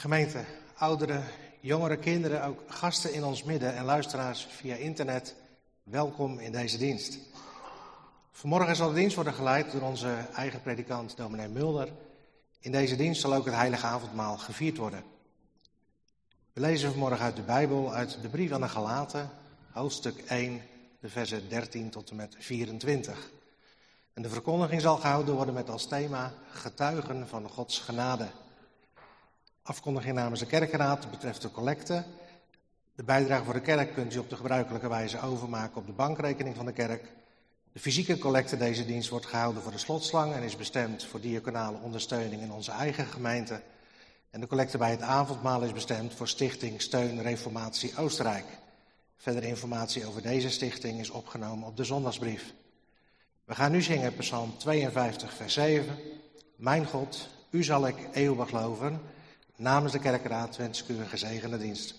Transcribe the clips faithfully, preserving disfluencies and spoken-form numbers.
Gemeente, ouderen, jongere kinderen, ook gasten in ons midden en luisteraars via internet, welkom in deze dienst. Vanmorgen zal de dienst worden geleid door onze eigen predikant dominee Mulder. In deze dienst zal ook het heilige avondmaal gevierd worden. We lezen vanmorgen uit de Bijbel, uit de brief aan de Galaten, hoofdstuk één, de versen dertien tot en met vierentwintig. En de verkondiging zal gehouden worden met als thema getuigen van Gods genade. Afkondiging namens de kerkenraad betreft de collecte. De bijdrage voor de kerk kunt u op de gebruikelijke wijze overmaken op de bankrekening van de kerk. De fysieke collecte deze dienst wordt gehouden voor de slotslang en is bestemd voor diaconale ondersteuning in onze eigen gemeente. En de collecte bij het avondmaal is bestemd voor Stichting Steun Reformatie Oostenrijk. Verdere informatie over deze stichting is opgenomen op de zondagsbrief. We gaan nu zingen Psalm tweeënvijftig vers zeven. Mijn God, u zal ik eeuwig loven. Namens de kerkenraad wens ik u een gezegende dienst.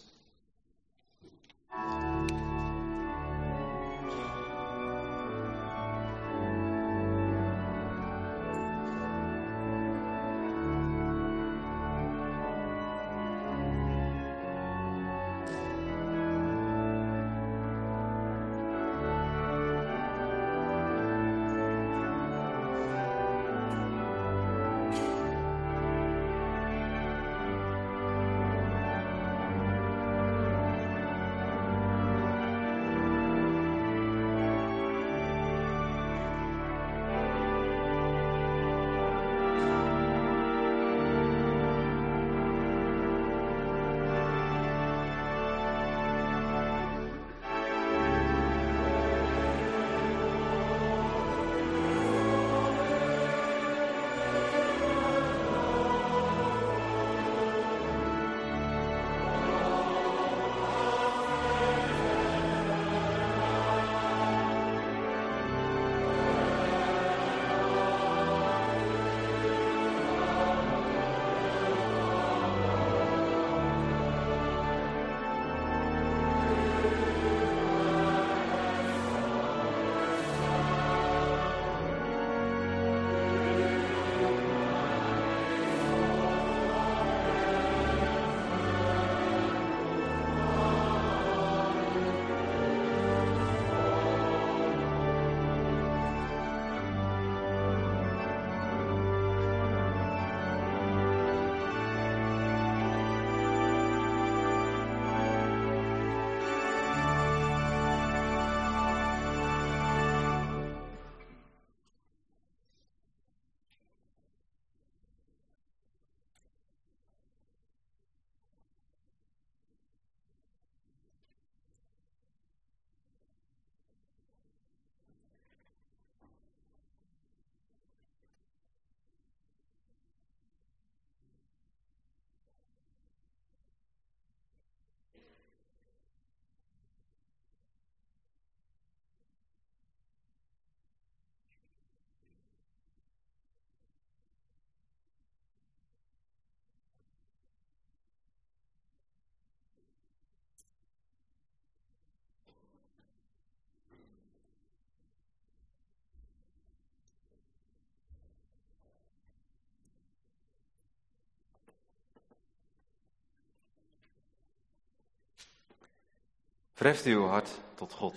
Verheft uw hart tot God.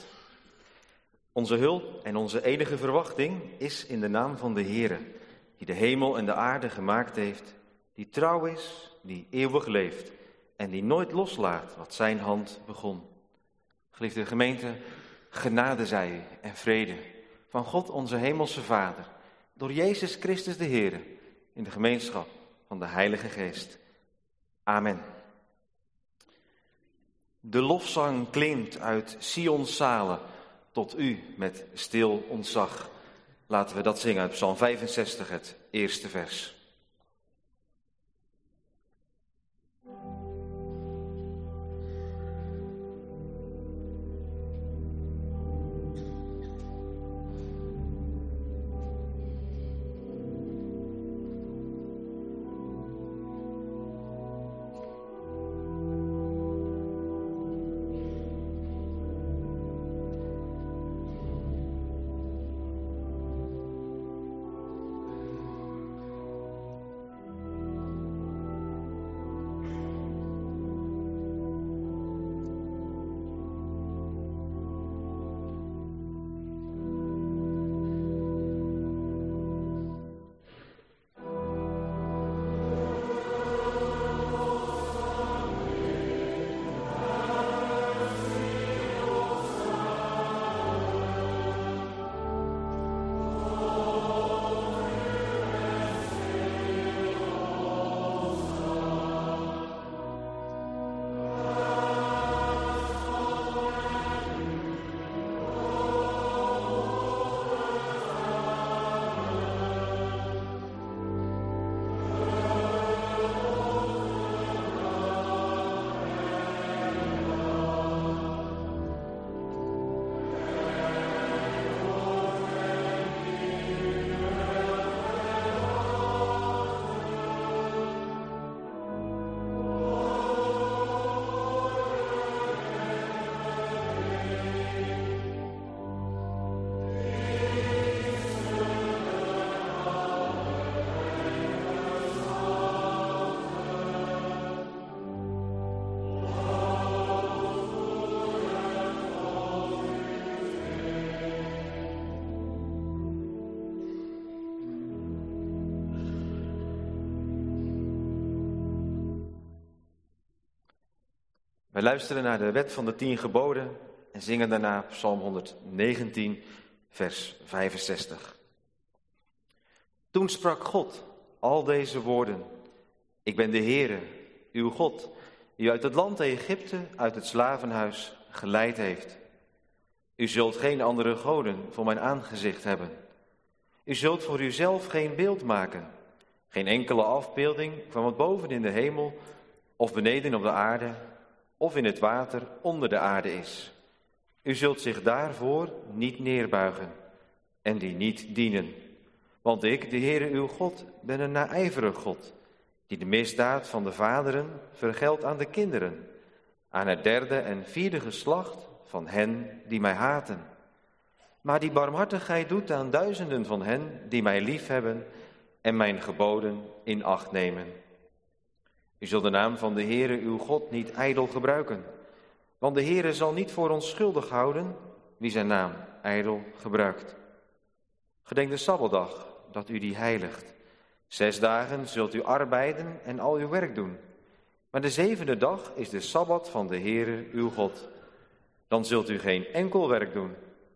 Onze hulp en onze enige verwachting is in de naam van de Heere, die de hemel en de aarde gemaakt heeft, die trouw is, die eeuwig leeft en die nooit loslaat wat zijn hand begon. Geliefde gemeente, genade zij u en vrede van God onze hemelse Vader, door Jezus Christus de Heere, in de gemeenschap van de Heilige Geest. Amen. De lofzang klinkt uit Sions zalen tot u met stil ontzag. Laten we dat zingen uit Psalm vijfenzestig, het eerste vers. Wij luisteren naar de wet van de tien geboden en zingen daarna Psalm honderdnegentien, vers vijfenzestig. Toen sprak God al deze woorden. Ik ben de Heere, uw God, die u uit het land Egypte, uit het slavenhuis, geleid heeft. U zult geen andere goden voor mijn aangezicht hebben. U zult voor uzelf geen beeld maken, geen enkele afbeelding van wat boven in de hemel of beneden op de aarde of in het water onder de aarde is. U zult zich daarvoor niet neerbuigen en die niet dienen. Want ik, de Heere uw God, ben een naijverig God, die de misdaad van de vaderen vergeldt aan de kinderen, aan het derde en vierde geslacht van hen die mij haten. Maar die barmhartigheid doet aan duizenden van hen die mij liefhebben en mijn geboden in acht nemen. U zult de naam van de Heere uw God niet ijdel gebruiken, want de Heere zal niet voor ons schuldig houden wie zijn naam ijdel gebruikt. Gedenk de Sabbatdag, dat u die heiligt. Zes dagen zult u arbeiden en al uw werk doen. Maar de zevende dag is de Sabbat van de Heere uw God. Dan zult u geen enkel werk doen.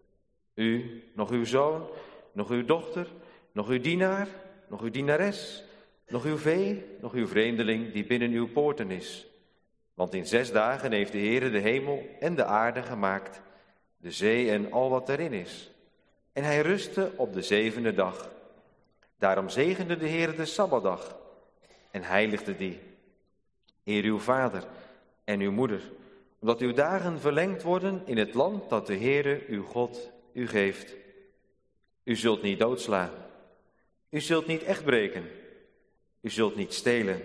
U, nog uw zoon, nog uw dochter, nog uw dienaar, nog uw dienares, nog uw vee, nog uw vreemdeling die binnen uw poorten is. Want in zes dagen heeft de Heere de hemel en de aarde gemaakt, de zee en al wat erin is. En hij rustte op de zevende dag. Daarom zegende de Heere de Sabbatdag en heiligde die. Eer uw vader en uw moeder, omdat uw dagen verlengd worden in het land dat de Heere uw God u geeft. U zult niet doodslaan. U zult niet echt breken. U zult niet stelen.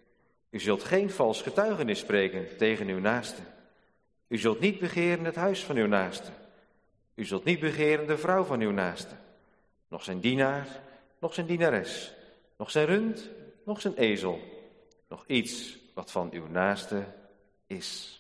U zult geen vals getuigenis spreken tegen uw naaste. U zult niet begeren het huis van uw naaste. U zult niet begeren de vrouw van uw naaste. Nog zijn dienaar, nog zijn dienares. Nog zijn rund, nog zijn ezel. Nog iets wat van uw naaste is.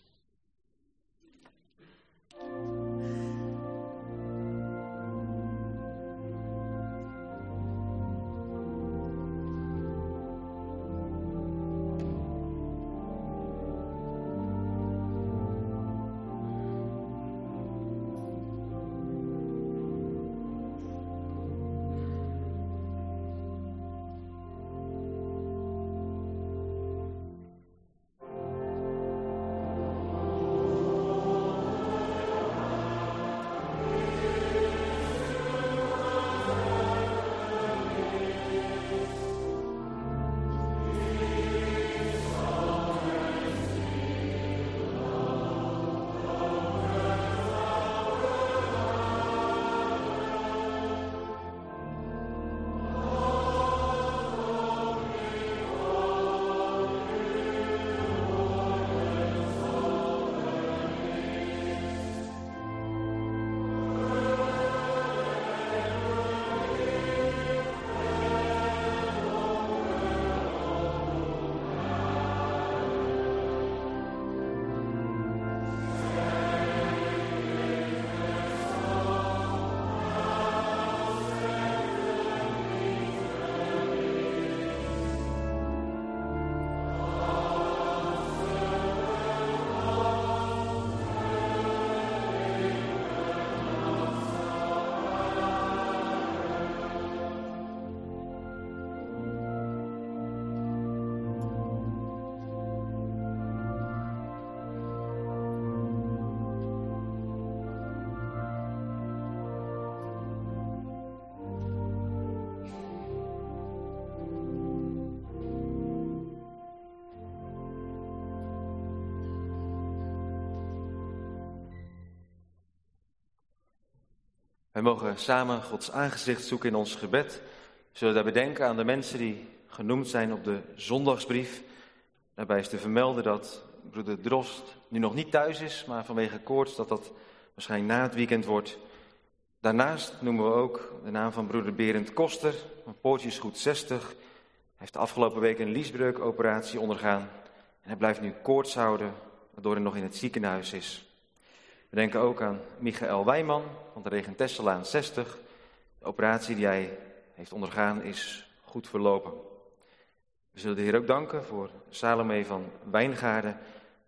Wij mogen samen Gods aangezicht zoeken in ons gebed. We zullen daarbij denken aan de mensen die genoemd zijn op de zondagsbrief. Daarbij is te vermelden dat broeder Drost nu nog niet thuis is, maar vanwege koorts dat dat waarschijnlijk na het weekend wordt. Daarnaast noemen we ook de naam van broeder Berend Koster, van Poortjesgoed zestig. Hij heeft de afgelopen week een liesbreukoperatie ondergaan en hij blijft nu koorts houden, waardoor hij nog in het ziekenhuis is. We denken ook aan Michael Wijman van de Regentesselaan zestig. De operatie die hij heeft ondergaan is goed verlopen. We zullen de Heer ook danken voor Salome van Wijngaarden,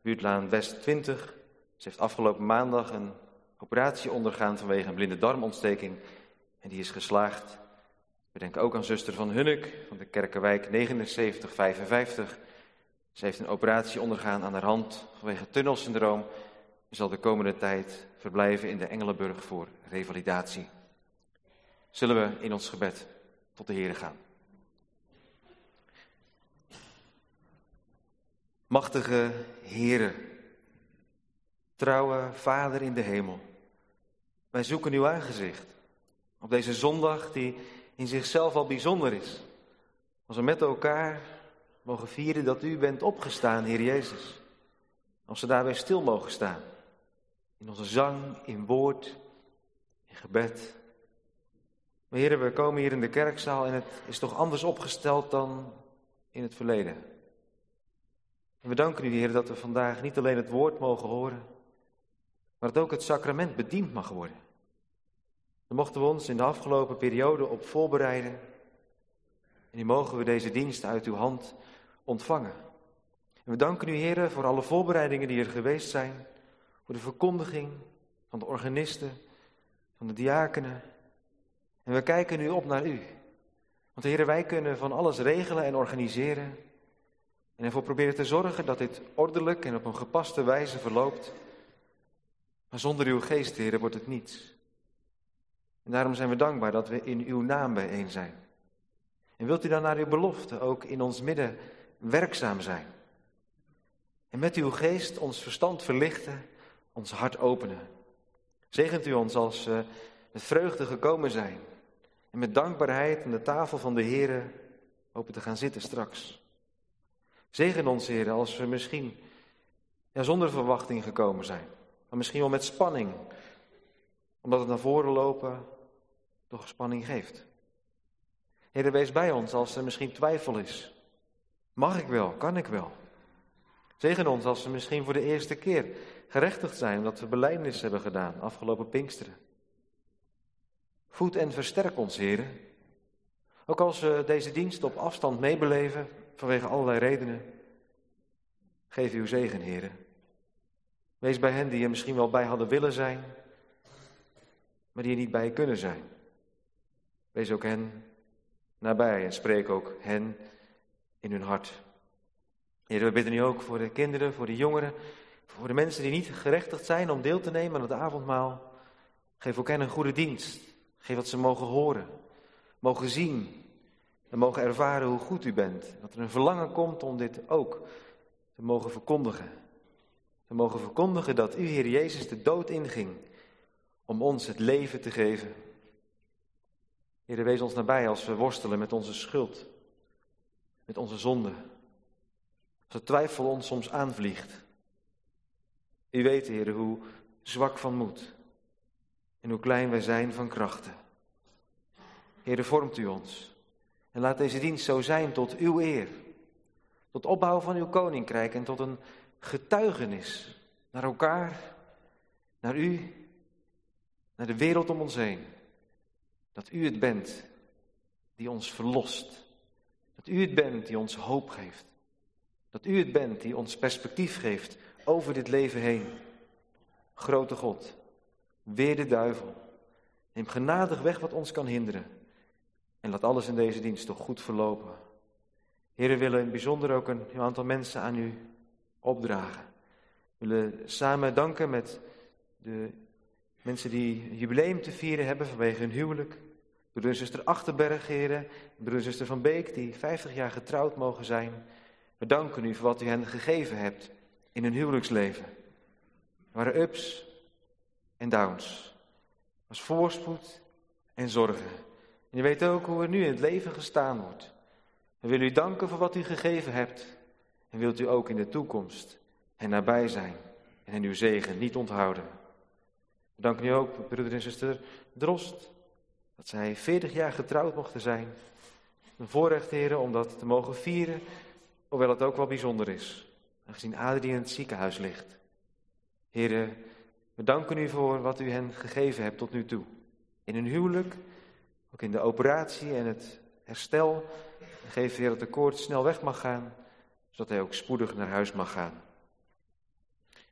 Buurtlaan West twintig. Ze heeft afgelopen maandag een operatie ondergaan vanwege een blinde darmontsteking en die is geslaagd. We denken ook aan zuster Van Hunnik van de Kerkenwijk negenenzeventig vijfenvijftig. Ze heeft een operatie ondergaan aan haar hand vanwege tunnelsyndroom en zal de komende tijd verblijven in de Engelenburg voor revalidatie. Zullen we in ons gebed tot de Heere gaan. Machtige Heere, trouwe Vader in de hemel, wij zoeken uw aangezicht op deze zondag die in zichzelf al bijzonder is. Als we met elkaar mogen vieren dat u bent opgestaan, Heer Jezus. Als we daarbij stil mogen staan, in onze zang, in woord, in gebed. Maar Heer, we komen hier in de kerkzaal en het is toch anders opgesteld dan in het verleden. En we danken u, Heer, dat we vandaag niet alleen het woord mogen horen, maar dat ook het sacrament bediend mag worden. Daar mochten we ons in de afgelopen periode op voorbereiden. En nu mogen we deze dienst uit uw hand ontvangen. En we danken u, Heer, voor alle voorbereidingen die er geweest zijn. Voor de verkondiging van de organisten, van de diakenen. En we kijken nu op naar u. Want Heer, wij kunnen van alles regelen en organiseren. En ervoor proberen te zorgen dat dit ordelijk en op een gepaste wijze verloopt. Maar zonder uw geest, Heer, wordt het niets. En daarom zijn we dankbaar dat we in uw naam bijeen zijn. En wilt u dan naar uw belofte ook in ons midden werkzaam zijn. En met uw geest ons verstand verlichten, ons hart openen. Zegent u ons als we met vreugde gekomen zijn. En met dankbaarheid aan de tafel van de Heere hopen te gaan zitten straks. Zegen ons, Heer, als we misschien ja, zonder verwachting gekomen zijn. Maar misschien wel met spanning. Omdat het naar voren lopen toch spanning geeft. Heer, wees bij ons als er misschien twijfel is. Mag ik wel? Kan ik wel? Zegen ons als we misschien voor de eerste keer gerechtigd zijn omdat we belijdenis hebben gedaan afgelopen Pinksteren. Voed en versterk ons, Heer. Ook als we deze dienst op afstand meebeleven vanwege allerlei redenen. Geef uw zegen, Heer. Wees bij hen die er misschien wel bij hadden willen zijn, maar die er niet bij kunnen zijn. Wees ook hen nabij en spreek ook hen in hun hart. Heer, we bidden nu ook voor de kinderen, voor de jongeren, voor de mensen die niet gerechtigd zijn om deel te nemen aan het avondmaal. Geef ook hen een goede dienst. Geef wat ze mogen horen, mogen zien en mogen ervaren hoe goed u bent. Dat er een verlangen komt om dit ook te mogen verkondigen. Te mogen verkondigen dat u, Heer Jezus, de dood inging om ons het leven te geven. Heer, wees ons nabij als we worstelen met onze schuld, met onze zonde. Als de twijfel ons soms aanvliegt. U weet, Heer, hoe zwak van moed en hoe klein wij zijn van krachten. Heer, vormt u ons en laat deze dienst zo zijn tot uw eer. Tot opbouw van uw koninkrijk en tot een getuigenis naar elkaar, naar u, naar de wereld om ons heen. Dat u het bent die ons verlost. Dat u het bent die ons hoop geeft. Dat u het bent die ons perspectief geeft over dit leven heen. Grote God, weer de duivel. Neem genadig weg wat ons kan hinderen. En laat alles in deze dienst toch goed verlopen. Heer, we willen in het bijzonder ook een aantal mensen aan u opdragen. We willen samen danken met de mensen die een jubileum te vieren hebben vanwege hun huwelijk. Broeder en zuster Achterberg, heren. Broeder en zuster Van Beek, die vijftig jaar getrouwd mogen zijn. We danken u voor wat u hen gegeven hebt in hun huwelijksleven. Er waren ups en downs. Er was voorspoed en zorgen. En u weet ook hoe er nu in het leven gestaan wordt. We willen u danken voor wat u gegeven hebt. En wilt u ook in de toekomst hen nabij zijn en hen uw zegen niet onthouden. We danken u ook, broeder en zuster Drost, dat zij veertig jaar getrouwd mochten zijn. Een voorrecht, heren, om dat te mogen vieren, hoewel het ook wel bijzonder is, aangezien Adrie in het ziekenhuis ligt. Heren, we danken u voor wat u hen gegeven hebt tot nu toe. In hun huwelijk, ook in de operatie en het herstel. Geef, Heer, dat de koorts snel weg mag gaan, zodat hij ook spoedig naar huis mag gaan.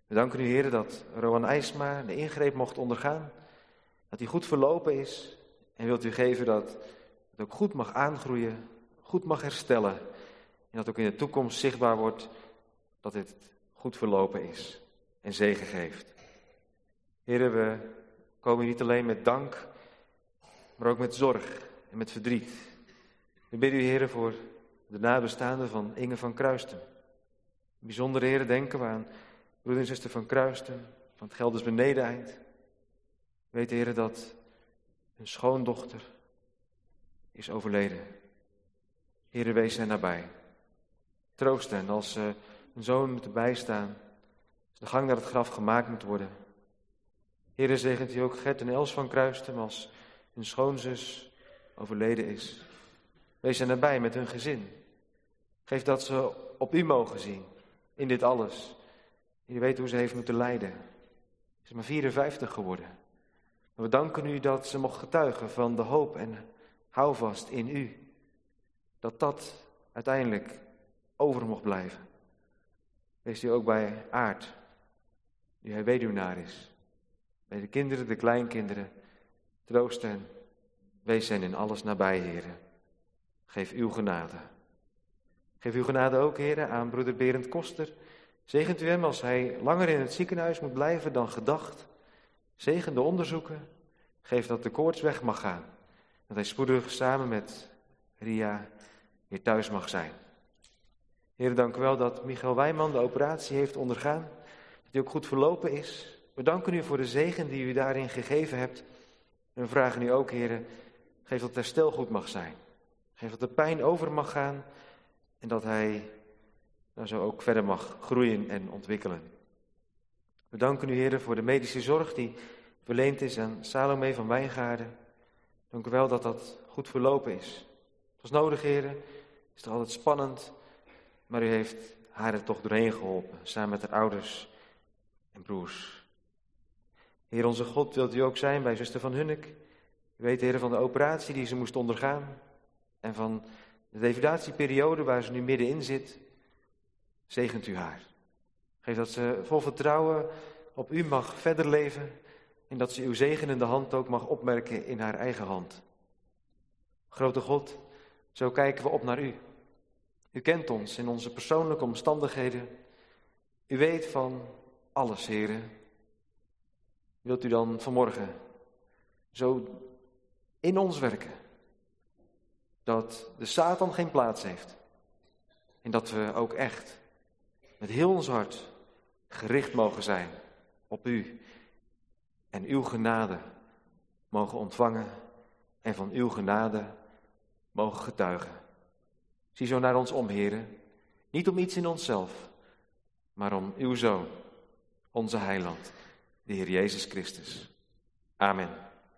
We danken u, Heer, dat Rowan IJsma de ingreep mocht ondergaan. Dat hij goed verlopen is. En wilt u geven dat het ook goed mag aangroeien, goed mag herstellen. En dat ook in de toekomst zichtbaar wordt dat dit goed verlopen is en zegen geeft. Heer, we komen niet alleen met dank, maar ook met zorg en met verdriet. We bidden u, Heer, voor de nabestaanden van Inge van Kruisten. Bijzonder, Heer, denken we aan broeder en zuster van Kruisten, van het Gelders Benedeneind. Weet, Heer, dat hun schoondochter is overleden. Heer, wees hen nabij. Troost hen als ze hun zoon moeten bijstaan, als de gang naar het graf gemaakt moet worden. Heer, zegent u ook Gert en Els van Kruisten als hun schoonzus overleden is. Wees hen nabij met hun gezin. Geef dat ze op u mogen zien in dit alles. Je weet hoe ze heeft moeten lijden. Ze is maar vierenvijftig geworden. Maar we danken u dat ze mocht getuigen van de hoop en houvast in u. Dat dat uiteindelijk over mocht blijven. Wees u ook bij Aart, die hij weduwnaar is. Bij de kinderen, de kleinkinderen. Troost hen. Wees hen in alles nabij, heren. Geef uw genade. Geef uw genade ook, heren, aan broeder Berend Koster. Zegent u hem als hij langer in het ziekenhuis moet blijven dan gedacht. Zegen de onderzoeken. Geef dat de koorts weg mag gaan. Dat hij spoedig samen met Ria weer thuis mag zijn. Heer, dank u wel dat Michael Wijman de operatie heeft ondergaan. Dat die ook goed verlopen is. We danken u voor de zegen die u daarin gegeven hebt. En we vragen u ook, Heer, geef dat het herstel goed mag zijn. Geef dat de pijn over mag gaan. En dat hij nou zo ook verder mag groeien en ontwikkelen. We danken u, Heer, voor de medische zorg die verleend is aan Salome van Wijngaarden. Dank u wel dat dat goed verlopen is. Het was nodig, Heer. Het is toch altijd spannend. Maar u heeft haar er toch doorheen geholpen. Samen met haar ouders en broers. Heer, onze God, wilt u ook zijn bij zuster Van Hunnik. U weet, Heer, van de operatie die ze moest ondergaan. En van de revalidatieperiode waar ze nu middenin zit. Zegent u haar. Geef dat ze vol vertrouwen op u mag verder leven. En dat ze uw zegenende hand ook mag opmerken in haar eigen hand. Grote God, zo kijken we op naar u. U kent ons in onze persoonlijke omstandigheden. U weet van alles, heren. Wilt u dan vanmorgen zo in ons werken, dat de Satan geen plaats heeft. En dat we ook echt met heel ons hart gericht mogen zijn op u. En uw genade mogen ontvangen en van uw genade mogen getuigen. Zie zo naar ons om, heren. Niet om iets in onszelf, maar om uw Zoon, onze Heiland, de Heer Jezus Christus. Amen.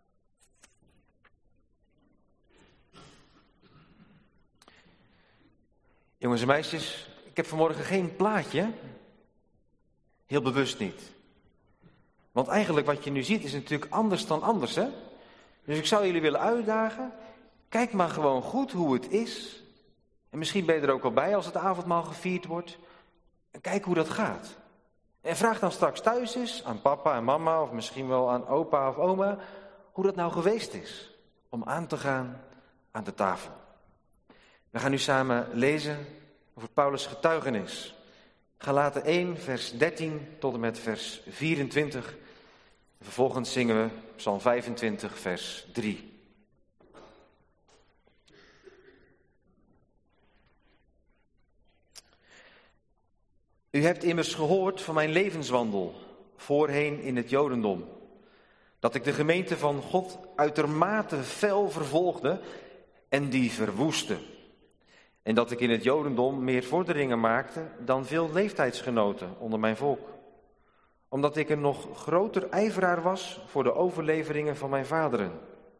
Jongens en meisjes, ik heb vanmorgen geen plaatje. Heel bewust niet. Want eigenlijk wat je nu ziet is natuurlijk anders dan anders, hè? Dus ik zou jullie willen uitdagen. Kijk maar gewoon goed hoe het is. En misschien ben je er ook al bij als het avondmaal gevierd wordt. En kijk hoe dat gaat. En vraag dan straks thuis eens aan papa en mama of misschien wel aan opa of oma hoe dat nou geweest is om aan te gaan aan de tafel. We gaan nu samen lezen over Paulus' getuigenis. Galaten één, vers dertien tot en met vers vierentwintig. En vervolgens zingen we Psalm vijfentwintig, vers drie. U hebt immers gehoord van mijn levenswandel, voorheen in het Jodendom. Dat ik de gemeente van God uitermate fel vervolgde en die verwoestte. En dat ik in het Jodendom meer vorderingen maakte dan veel leeftijdsgenoten onder mijn volk. Omdat ik een nog groter ijveraar was voor de overleveringen van mijn vaderen.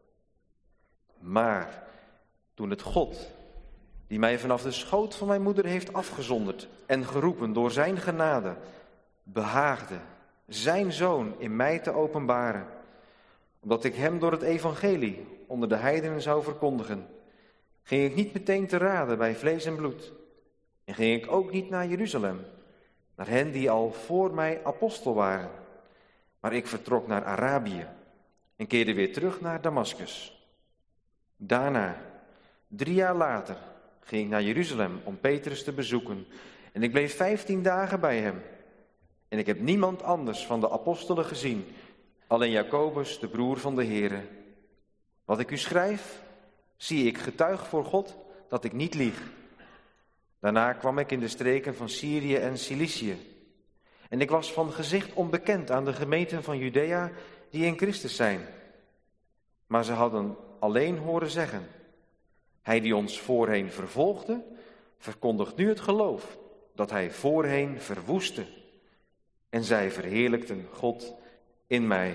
Maar toen het God, die mij vanaf de schoot van mijn moeder heeft afgezonderd en geroepen door zijn genade, behaagde zijn zoon in mij te openbaren, omdat ik hem door het evangelie onder de heidenen zou verkondigen, ging ik niet meteen te raden bij vlees en bloed. En ging ik ook niet naar Jeruzalem, naar hen die al voor mij apostel waren. Maar ik vertrok naar Arabië en keerde weer terug naar Damaskus. Daarna, drie jaar later, ging ik naar Jeruzalem om Petrus te bezoeken en ik bleef vijftien dagen bij hem. En ik heb niemand anders van de apostelen gezien, alleen Jacobus, de broer van de Here. Wat ik u schrijf, zie ik getuig voor God dat ik niet lieg. Daarna kwam ik in de streken van Syrië en Cilicië. En ik was van gezicht onbekend aan de gemeenten van Judea die in Christus zijn. Maar ze hadden alleen horen zeggen: hij die ons voorheen vervolgde, verkondigt nu het geloof dat hij voorheen verwoestte. En zij verheerlijkten God in mij.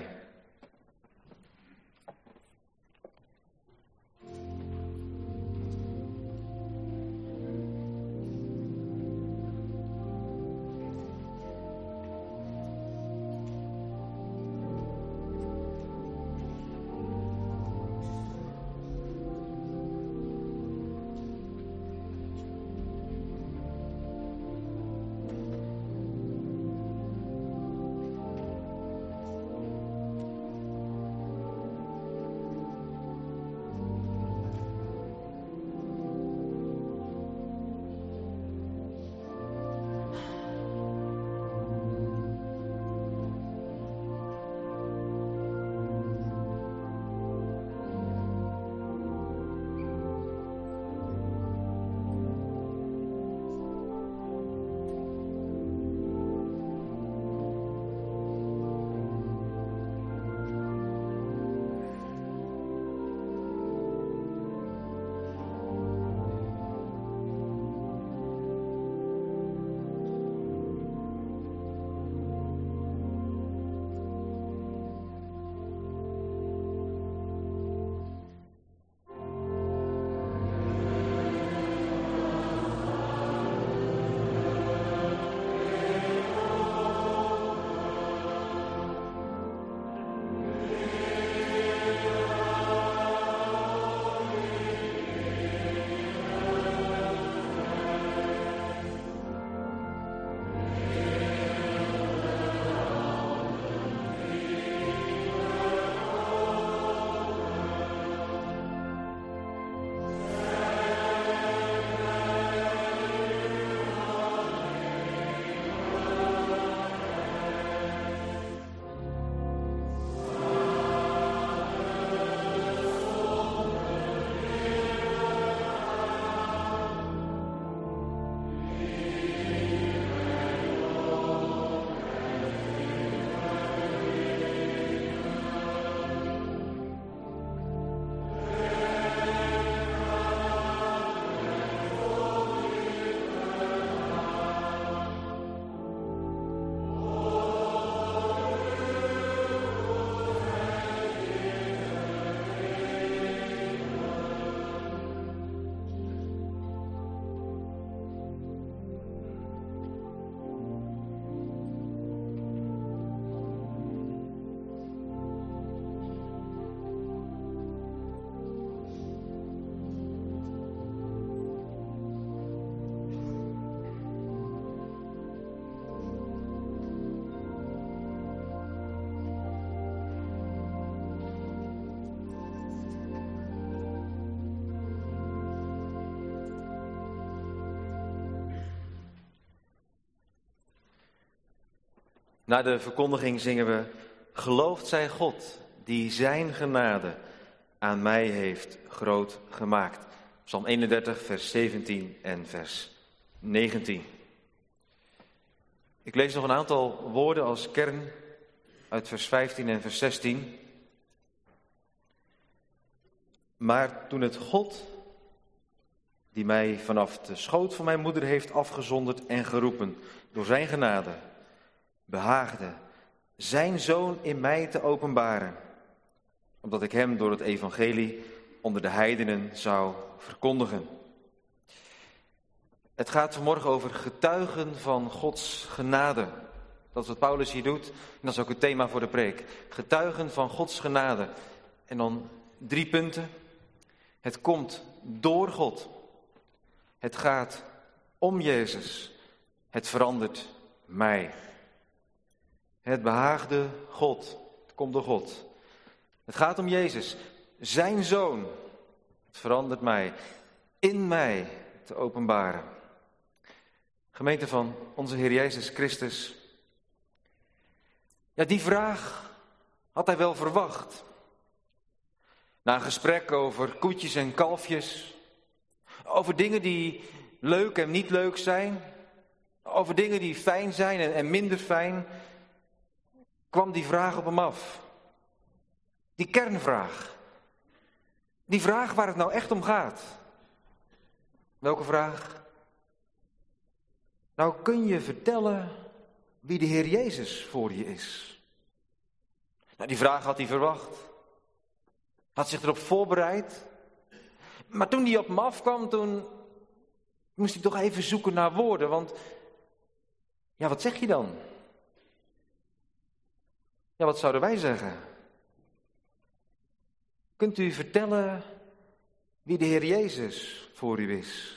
Na de verkondiging zingen we: geloofd zij God, die zijn genade aan mij heeft groot gemaakt. Psalm eenendertig, vers zeventien en vers negentien. Ik lees nog een aantal woorden als kern uit vers vijftien en vers zestien. Maar toen het God, die mij vanaf de schoot van mijn moeder heeft afgezonderd en geroepen door zijn genade, behaagde zijn zoon in mij te openbaren, omdat ik hem door het evangelie onder de heidenen zou verkondigen. Het gaat vanmorgen over getuigen van Gods genade. Dat is wat Paulus hier doet en dat is ook het thema voor de preek. Getuigen van Gods genade. En dan drie punten. Het komt door God. Het gaat om Jezus. Het verandert mij. Het behaagde God. Het komt door God. Het gaat om Jezus, zijn Zoon. Het verandert mij, in mij te openbaren. Gemeente van onze Heer Jezus Christus. Ja, die vraag had hij wel verwacht. Na een gesprek over koetjes en kalfjes, over dingen die leuk en niet leuk zijn, over dingen die fijn zijn en, en minder fijn, kwam die vraag op hem af. Die kernvraag. Die vraag waar het nou echt om gaat. Welke vraag? Nou, kun je vertellen wie de Heer Jezus voor je is? Nou, die vraag had hij verwacht. Had zich erop voorbereid. Maar toen die op hem afkwam, toen moest hij toch even zoeken naar woorden. Want, ja, wat zeg je dan? Ja, wat zouden wij zeggen? Kunt u vertellen wie de Heer Jezus voor u is?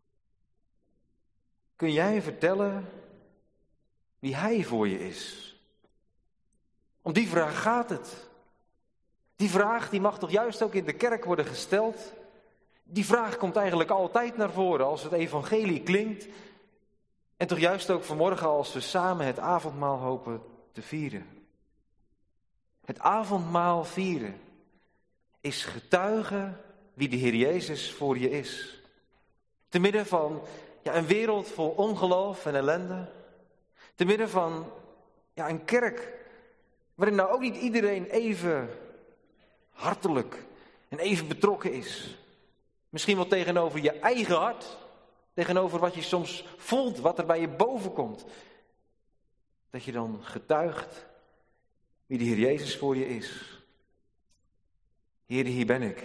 Kun jij vertellen wie Hij voor je is? Om die vraag gaat het. Die vraag die mag toch juist ook in de kerk worden gesteld? Die vraag komt eigenlijk altijd naar voren als het evangelie klinkt. En toch juist ook vanmorgen als we samen het avondmaal hopen te vieren. Het avondmaal vieren is getuigen wie de Heer Jezus voor je is. Te midden van ja, een wereld vol ongeloof en ellende. Te midden van ja, een kerk waarin nou ook niet iedereen even hartelijk en even betrokken is. Misschien wel tegenover je eigen hart. Tegenover wat je soms voelt, wat er bij je boven komt. Dat je dan getuigt wie de Heer Jezus voor je is. Heer, hier ben ik.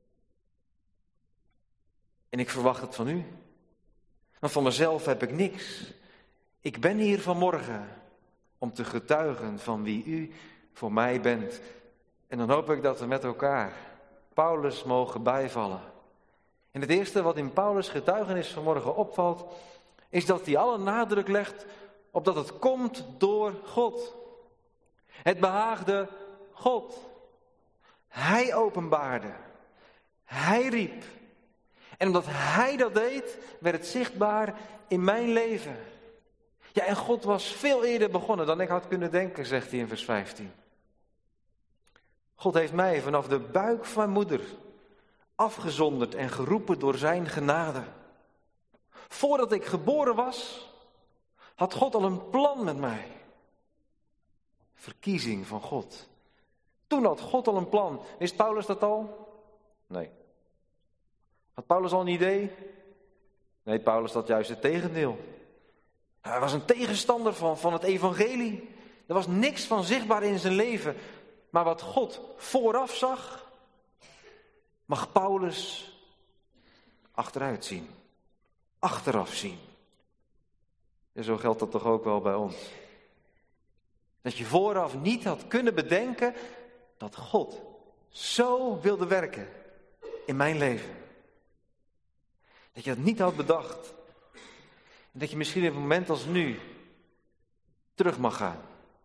En ik verwacht het van u. Maar van mezelf heb ik niks. Ik ben hier vanmorgen om te getuigen van wie u voor mij bent. En dan hoop ik dat we met elkaar Paulus mogen bijvallen. En het eerste wat in Paulus' getuigenis vanmorgen opvalt, is dat hij alle nadruk legt op dat het komt door God. Het behaagde God. Hij openbaarde. Hij riep. En omdat hij dat deed, werd het zichtbaar in mijn leven. Ja, en God was veel eerder begonnen dan ik had kunnen denken, zegt hij in vers vijftien. God heeft mij vanaf de buik van mijn moeder afgezonderd en geroepen door zijn genade. Voordat ik geboren was, had God al een plan met mij. Verkiezing van God. Toen had God al een plan. Wist Paulus dat al? Nee. Had Paulus al een idee? Nee, Paulus had juist het tegendeel. Hij was een tegenstander van, van het evangelie. Er was niks van zichtbaar in zijn leven. Maar wat God vooraf zag, mag Paulus achteruit zien. Achteraf zien. En zo geldt dat toch ook wel bij ons. Dat je vooraf niet had kunnen bedenken dat God zo wilde werken in mijn leven. Dat je dat niet had bedacht. En dat je misschien in een moment als nu terug mag gaan.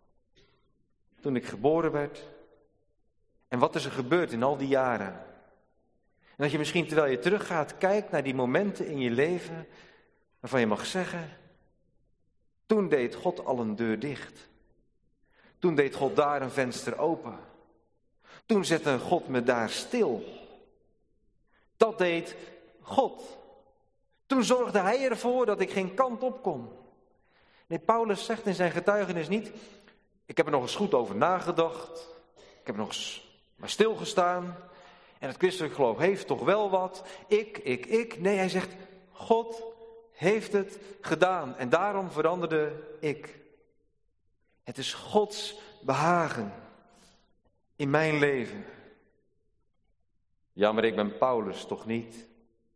Toen ik geboren werd. En wat is er gebeurd in al die jaren. En dat je misschien terwijl je teruggaat kijkt naar die momenten in je leven waarvan je mag zeggen, toen deed God al een deur dicht. Toen deed God daar een venster open. Toen zette God me daar stil. Dat deed God. Toen zorgde hij ervoor dat ik geen kant op kon. Nee, Paulus zegt in zijn getuigenis niet, ik heb er nog eens goed over nagedacht. Ik heb er nog eens maar stilgestaan. En het christelijk geloof heeft toch wel wat. Ik, ik, ik. Nee, hij zegt, God heeft het gedaan. En daarom veranderde ik. Het is Gods behagen in mijn leven. Ja, maar ik ben Paulus toch niet?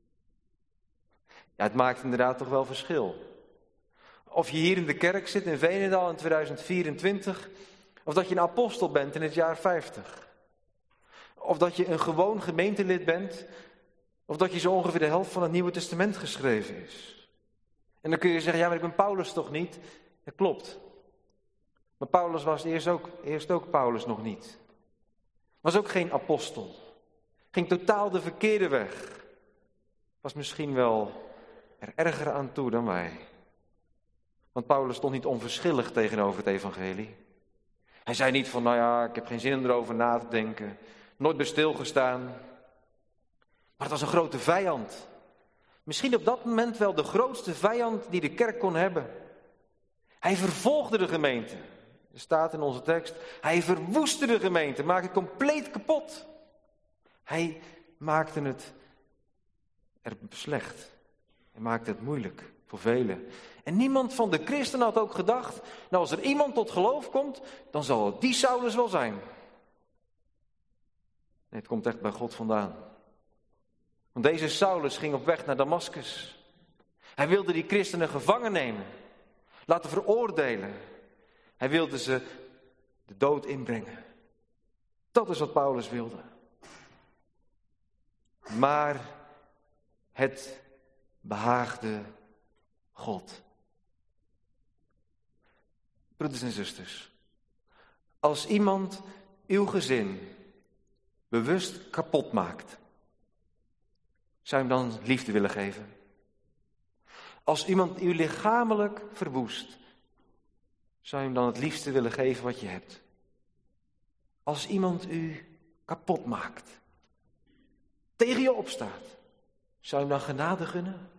Ja, het maakt inderdaad toch wel verschil. Of je hier in de kerk zit in Veenendaal in tweeduizend vierentwintig, of dat je een apostel bent in het jaar vijftig. Of dat je een gewoon gemeentelid bent, of dat je zo ongeveer de helft van het Nieuwe Testament geschreven is. En dan kun je zeggen, ja, maar ik ben Paulus toch niet? Dat klopt. Maar Paulus was eerst ook, eerst ook Paulus nog niet. Was ook geen apostel. Ging totaal de verkeerde weg. Was misschien wel er erger aan toe dan wij. Want Paulus stond niet onverschillig tegenover het evangelie. Hij zei niet van, nou ja, ik heb geen zin om erover na te denken. Nooit bij stilgestaan. Maar het was een grote vijand. Misschien op dat moment wel de grootste vijand die de kerk kon hebben. Hij vervolgde de gemeente. Er staat in onze tekst, hij verwoestte de gemeente, maakte het compleet kapot. Hij maakte het er slecht. Hij maakte het moeilijk voor velen. En niemand van de christenen had ook gedacht, nou als er iemand tot geloof komt, dan zal het die Saulus wel zijn. Nee, het komt echt bij God vandaan. Want deze Saulus ging op weg naar Damaskus. Hij wilde die christenen gevangen nemen, laten veroordelen. Hij wilde ze de dood inbrengen. Dat is wat Paulus wilde. Maar het behaagde God. Broeders en zusters, als iemand uw gezin bewust kapot maakt, zou je hem dan liefde willen geven? Als iemand u lichamelijk verwoest, zou je hem dan het liefste willen geven wat je hebt? Als iemand u kapot maakt, tegen je opstaat, zou je hem dan genade gunnen?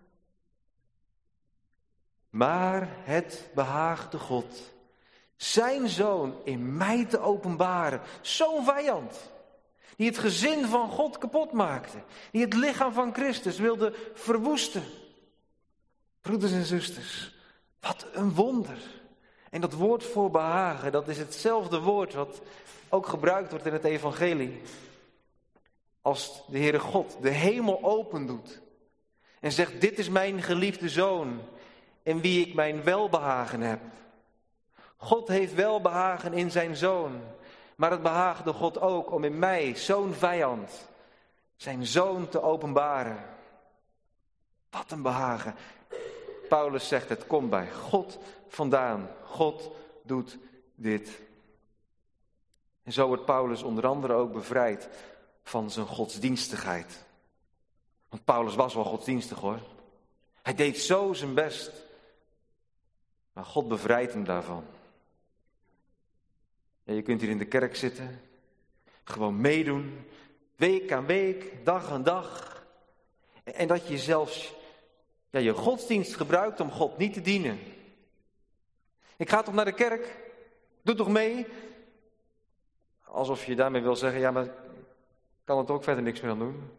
Maar het behaagde God zijn zoon in mij te openbaren. Zo'n vijand, die het gezin van God kapot maakte, die het lichaam van Christus wilde verwoesten. Broeders en zusters, wat een wonder. En dat woord voor behagen, dat is hetzelfde woord wat ook gebruikt wordt in het evangelie. Als de Heere God de hemel open doet en zegt, dit is mijn geliefde zoon in wie ik mijn welbehagen heb. God heeft welbehagen in zijn zoon, maar het behaagde God ook om in mij, zo'n vijand, zijn zoon te openbaren. Wat een behagen. Paulus zegt, het komt bij God vandaan. God doet dit. En zo wordt Paulus onder andere ook bevrijd van zijn godsdienstigheid. Want Paulus was wel godsdienstig hoor. Hij deed zo zijn best. Maar God bevrijdt hem daarvan. Ja, je kunt hier in de kerk zitten. Gewoon meedoen. Week aan week, dag aan dag. En dat je zelfs ja, je godsdienst gebruikt om God niet te dienen. Ik ga toch naar de kerk? Doe toch mee? Alsof je daarmee wil zeggen, ja, maar ik kan er toch ook verder niks meer aan doen.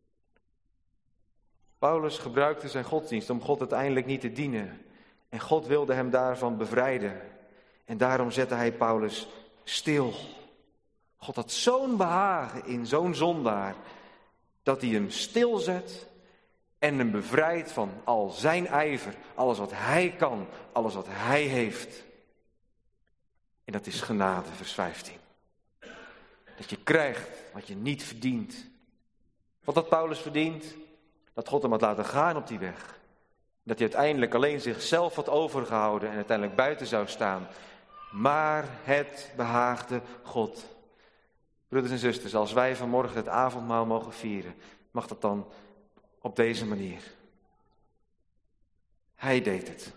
Paulus gebruikte zijn godsdienst om God uiteindelijk niet te dienen. En God wilde hem daarvan bevrijden. En daarom zette hij Paulus stil. God had zo'n behagen in zo'n zondaar, dat hij hem stilzet en hem bevrijdt van al zijn ijver, alles wat hij kan, alles wat hij heeft. En dat is genade, vers vijftien. Dat je krijgt wat je niet verdient. Wat had Paulus verdiend? Dat God hem had laten gaan op die weg. Dat hij uiteindelijk alleen zichzelf had overgehouden en uiteindelijk buiten zou staan. Maar het behaagde God. Broeders en zusters, als wij vanmorgen het avondmaal mogen vieren, mag dat dan op deze manier. Hij deed het.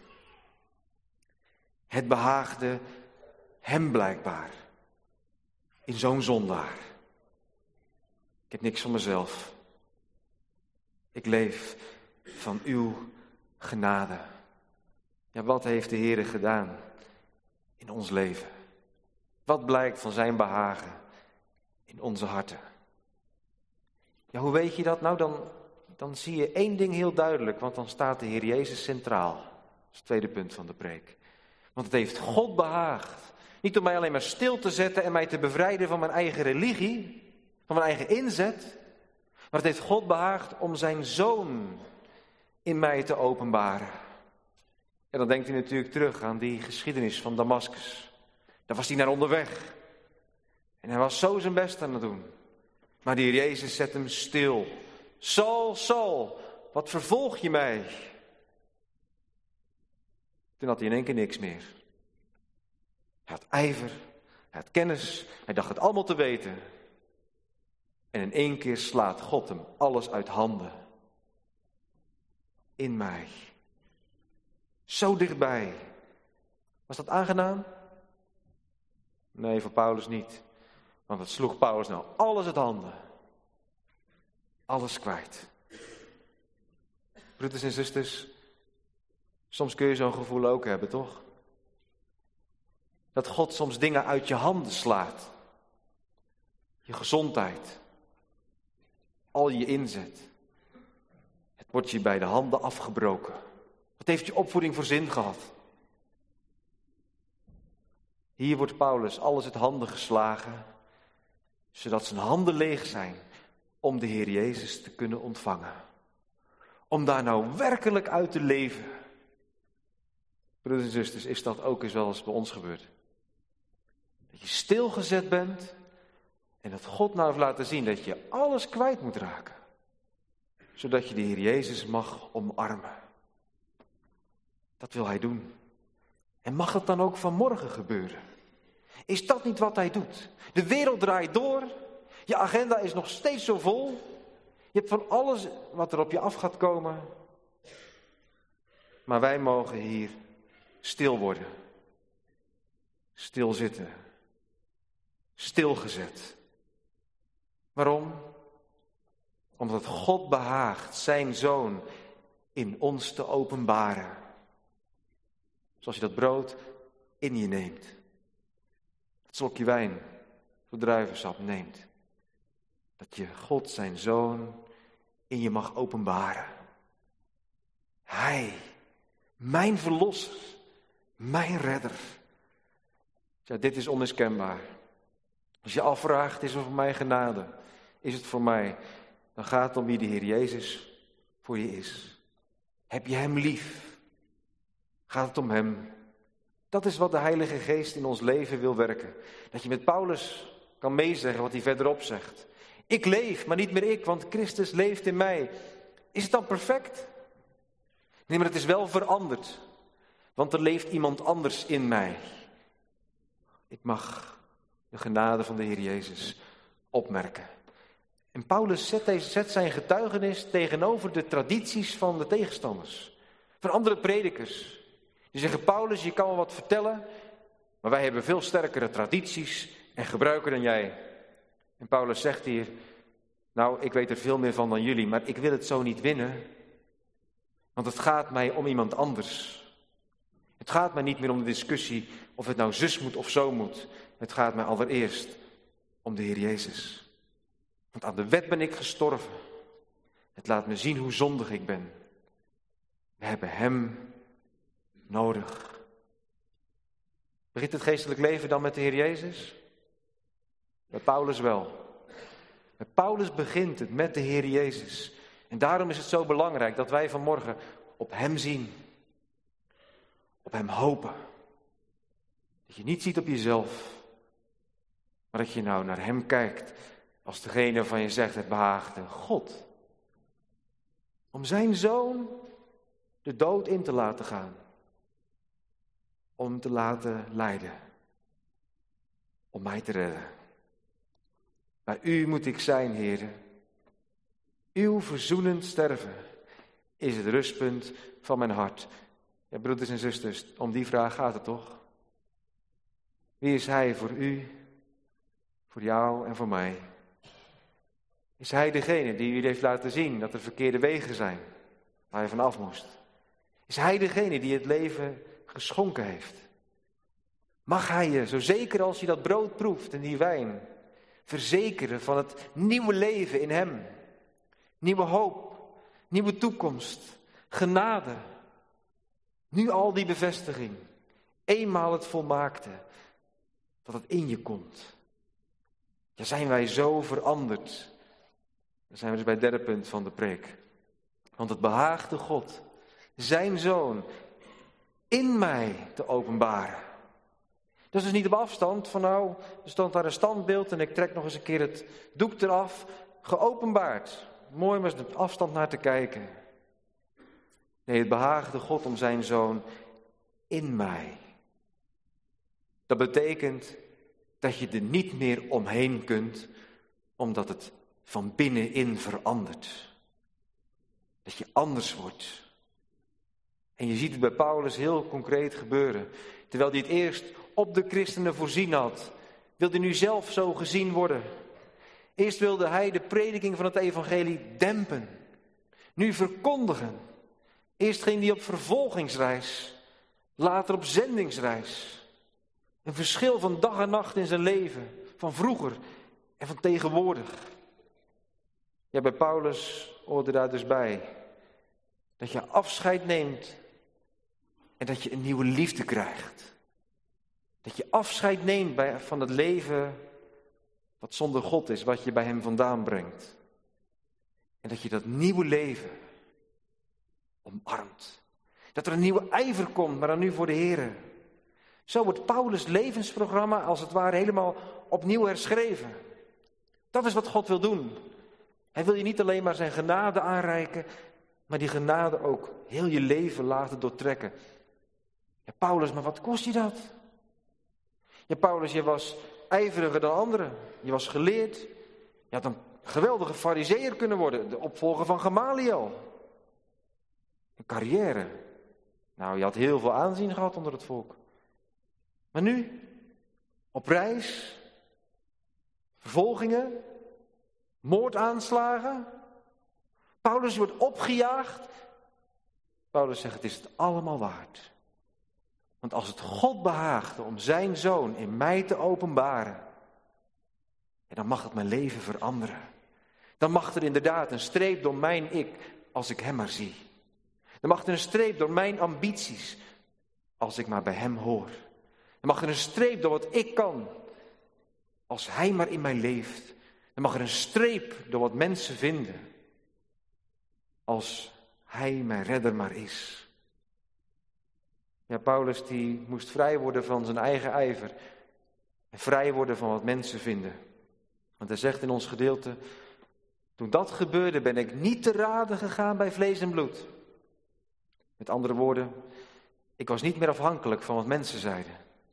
Het behaagde hem blijkbaar. In zo'n zondaar. Ik heb niks van mezelf. Ik leef van uw genade. Ja, wat heeft de Heere gedaan in ons leven? Wat blijkt van zijn behagen in onze harten? Ja, hoe weet je dat? Nou, dan, dan zie je één ding heel duidelijk, want dan staat de Heer Jezus centraal. Dat is het tweede punt van de preek. Want het heeft God behaagd. Niet om mij alleen maar stil te zetten en mij te bevrijden van mijn eigen religie, van mijn eigen inzet. Maar het heeft God behaagd om zijn zoon in mij te openbaren. En dan denkt u natuurlijk terug aan die geschiedenis van Damaskus. Daar was hij naar onderweg. En hij was zo zijn best aan het doen. Maar de Heer Jezus zet hem stil. Saul, Saul, wat vervolg je mij? Toen had hij in één keer niks meer. Hij had ijver, hij had kennis, hij dacht het allemaal te weten. En in één keer slaat God hem alles uit handen. In mij. Zo dichtbij. Was dat aangenaam? Nee, voor Paulus niet. Want het sloeg Paulus nou alles uit handen. Alles kwijt. Broeders en zusters, soms kun je zo'n gevoel ook hebben, toch? Dat God soms dingen uit je handen slaat. Je gezondheid. Al je inzet. Het wordt je bij de handen afgebroken. Wat heeft je opvoeding voor zin gehad? Hier wordt Paulus alles uit handen geslagen, zodat zijn handen leeg zijn om de Heer Jezus te kunnen ontvangen. Om daar nou werkelijk uit te leven. Broeders en zusters, is dat ook eens wel eens bij ons gebeurd? Dat je stilgezet bent en dat God nou heeft laten zien dat je alles kwijt moet raken. Zodat je de Heer Jezus mag omarmen. Dat wil Hij doen. En mag het dan ook vanmorgen gebeuren? Is dat niet wat Hij doet? De wereld draait door. Je agenda is nog steeds zo vol. Je hebt van alles wat er op je af gaat komen. Maar wij mogen hier stil worden. Stilzitten. Stilgezet. Waarom? Omdat God behaagt zijn Zoon in ons te openbaren. Zoals je dat brood in je neemt. Het slokje wijn voor druivensap neemt. Dat je God zijn Zoon in je mag openbaren. Hij, mijn verlosser, mijn redder. Ja, dit is onmiskenbaar. Als je afvraagt, is het voor mij genade? Is het voor mij? Dan gaat het om wie de Heer Jezus voor je is. Heb je Hem lief? Gaat het om Hem? Dat is wat de Heilige Geest in ons leven wil werken. Dat je met Paulus kan meezeggen wat hij verderop zegt. Ik leef, maar niet meer ik, want Christus leeft in mij. Is het dan perfect? Nee, maar het is wel veranderd. Want er leeft iemand anders in mij. Ik mag de genade van de Heer Jezus opmerken. En Paulus zet, deze, zet zijn getuigenis tegenover de tradities van de tegenstanders. Van andere predikers. Die zeggen, Paulus, je kan wel wat vertellen, maar wij hebben veel sterkere tradities en gebruiken dan jij. En Paulus zegt hier, nou, ik weet er veel meer van dan jullie, maar ik wil het zo niet winnen. Want het gaat mij om iemand anders. Het gaat mij niet meer om de discussie of het nou zus moet of zo moet. Het gaat mij allereerst om de Heer Jezus. Want aan de wet ben ik gestorven. Het laat me zien hoe zondig ik ben. We hebben Hem nodig. Begint het geestelijk leven dan met de Heer Jezus? Bij Paulus wel. Bij Paulus begint het met de Heer Jezus. En daarom is het zo belangrijk dat wij vanmorgen op Hem zien. Op Hem hopen. Dat je niet ziet op jezelf. Maar dat je nou naar Hem kijkt. Als degene waarvan je zegt, het behaagde God. Om zijn Zoon de dood in te laten gaan. Om te laten lijden. Om mij te redden. Bij U moet ik zijn, Heere. Uw verzoenend sterven is het rustpunt van mijn hart. Ja, broeders en zusters, om die vraag gaat het toch? Wie is Hij voor u, voor jou en voor mij? Is Hij degene die u heeft laten zien dat er verkeerde wegen zijn, waar je vanaf moest? Is Hij degene die het leven geschonken heeft? Mag Hij je, zo zeker als je dat brood proeft en die wijn, verzekeren van het nieuwe leven in Hem? Nieuwe hoop, nieuwe toekomst, genade. Nu al die bevestiging, eenmaal het volmaakte, dat het in je komt. Ja, zijn wij zo veranderd? Dan zijn we dus bij het derde punt van de preek. Want het behaagde God, zijn Zoon, in mij te openbaren. Dat is dus niet op afstand van nou, er stond daar een standbeeld en ik trek nog eens een keer het doek eraf. Geopenbaard. Mooi om eens op afstand naar te kijken. Nee, het behaagde God om zijn Zoon in mij. Dat betekent dat je er niet meer omheen kunt, omdat het van binnenin verandert. Dat je anders wordt. En je ziet het bij Paulus heel concreet gebeuren. Terwijl hij het eerst op de christenen voorzien had, wilde hij nu zelf zo gezien worden. Eerst wilde hij de prediking van het evangelie dempen. Nu verkondigen. Eerst ging hij op vervolgingsreis. Later op zendingsreis. Een verschil van dag en nacht in zijn leven. Van vroeger en van tegenwoordig. Ja, bij Paulus hoorde daar dus bij. Dat je afscheid neemt. En dat je een nieuwe liefde krijgt. Dat je afscheid neemt bij, van het leven wat zonder God is, wat je bij hem vandaan brengt. En dat je dat nieuwe leven omarmt. Dat er een nieuwe ijver komt, maar dan nu voor de Here. Zo wordt Paulus' levensprogramma als het ware helemaal opnieuw herschreven. Dat is wat God wil doen. Hij wil je niet alleen maar zijn genade aanreiken, maar die genade ook heel je leven laten doortrekken. Ja, Paulus, maar wat kost je dat? Ja, Paulus, je was ijveriger dan anderen. Je was geleerd. Je had een geweldige farizeeër kunnen worden. De opvolger van Gamaliel. Een carrière. Nou, je had heel veel aanzien gehad onder het volk. Maar nu, op reis, vervolgingen, moordaanslagen. Paulus wordt opgejaagd. Paulus zegt, het is het allemaal waard. Want als het God behaagde om zijn zoon in mij te openbaren, dan mag het mijn leven veranderen. Dan mag er inderdaad een streep door mijn ik, als ik hem maar zie. Dan mag er een streep door mijn ambities, als ik maar bij hem hoor. Dan mag er een streep door wat ik kan, als hij maar in mij leeft. Dan mag er een streep door wat mensen vinden, als hij mijn redder maar is. Ja, Paulus die moest vrij worden van zijn eigen ijver. En vrij worden van wat mensen vinden. Want hij zegt in ons gedeelte, toen dat gebeurde ben ik niet te raden gegaan bij vlees en bloed. Met andere woorden, ik was niet meer afhankelijk van wat mensen zeiden.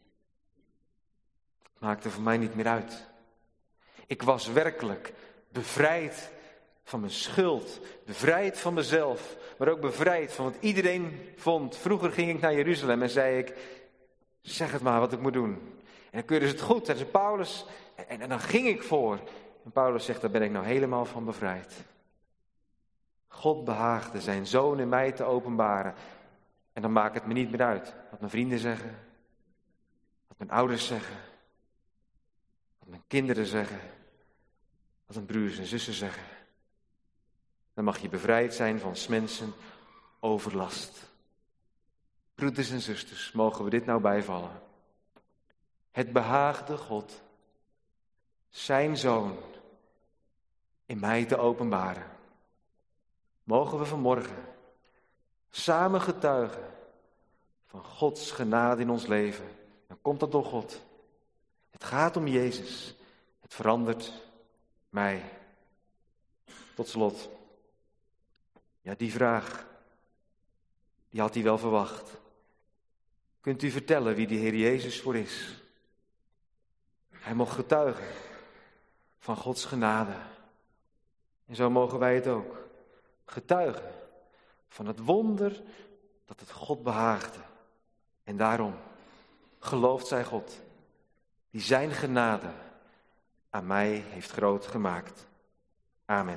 Het maakte voor mij niet meer uit. Ik was werkelijk bevrijd van mijn schuld, bevrijd van mezelf, maar ook bevrijd van wat iedereen vond. Vroeger ging ik naar Jeruzalem en zei ik, zeg het maar wat ik moet doen. En dan keurde ze het goed, en zei Paulus, en, en dan ging ik voor. En Paulus zegt, daar ben ik nou helemaal van bevrijd. God behaagde zijn zoon in mij te openbaren. En dan maakt het me niet meer uit wat mijn vrienden zeggen, wat mijn ouders zeggen, wat mijn kinderen zeggen, wat mijn broers en zussen zeggen. Dan mag je bevrijd zijn van 's mensen overlast. Broeders en zusters, mogen we dit nou bijvallen. Het behaagde God, zijn zoon, in mij te openbaren. Mogen we vanmorgen samen getuigen van Gods genade in ons leven. Dan komt dat door God. Het gaat om Jezus. Het verandert mij. Tot slot. Ja, die vraag, die had hij wel verwacht. Kunt u vertellen wie die Heer Jezus voor is? Hij mocht getuigen van Gods genade. En zo mogen wij het ook. Getuigen van het wonder dat het God behaagde. En daarom gelooft zij God, die zijn genade aan mij heeft groot gemaakt. Amen.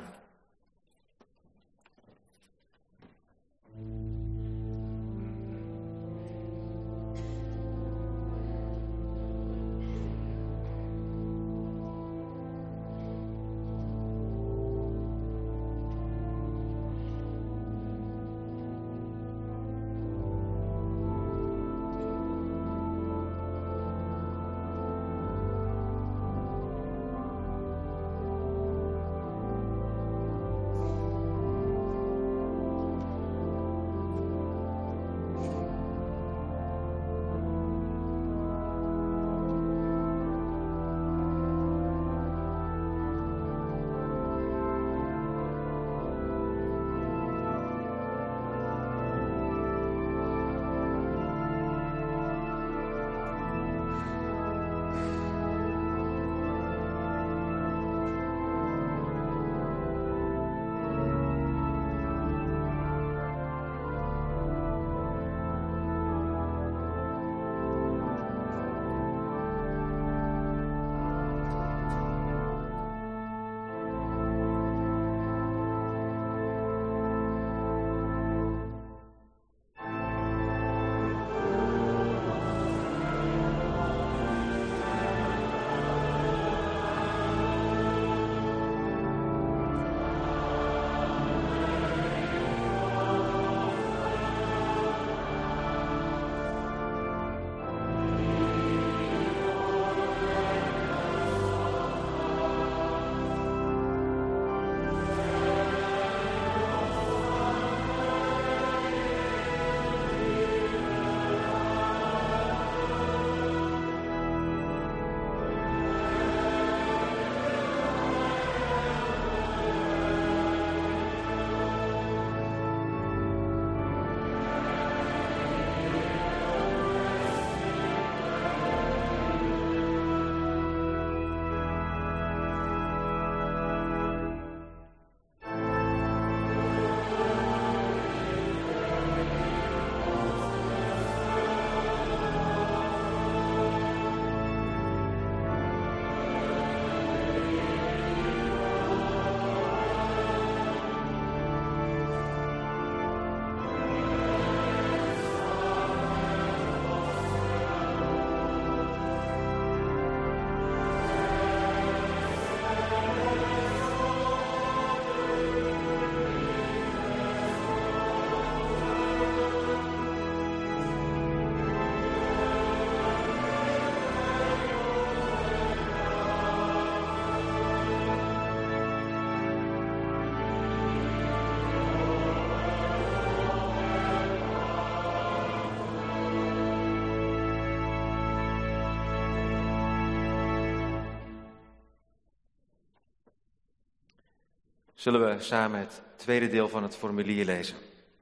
Zullen we samen het tweede deel van het formulier lezen.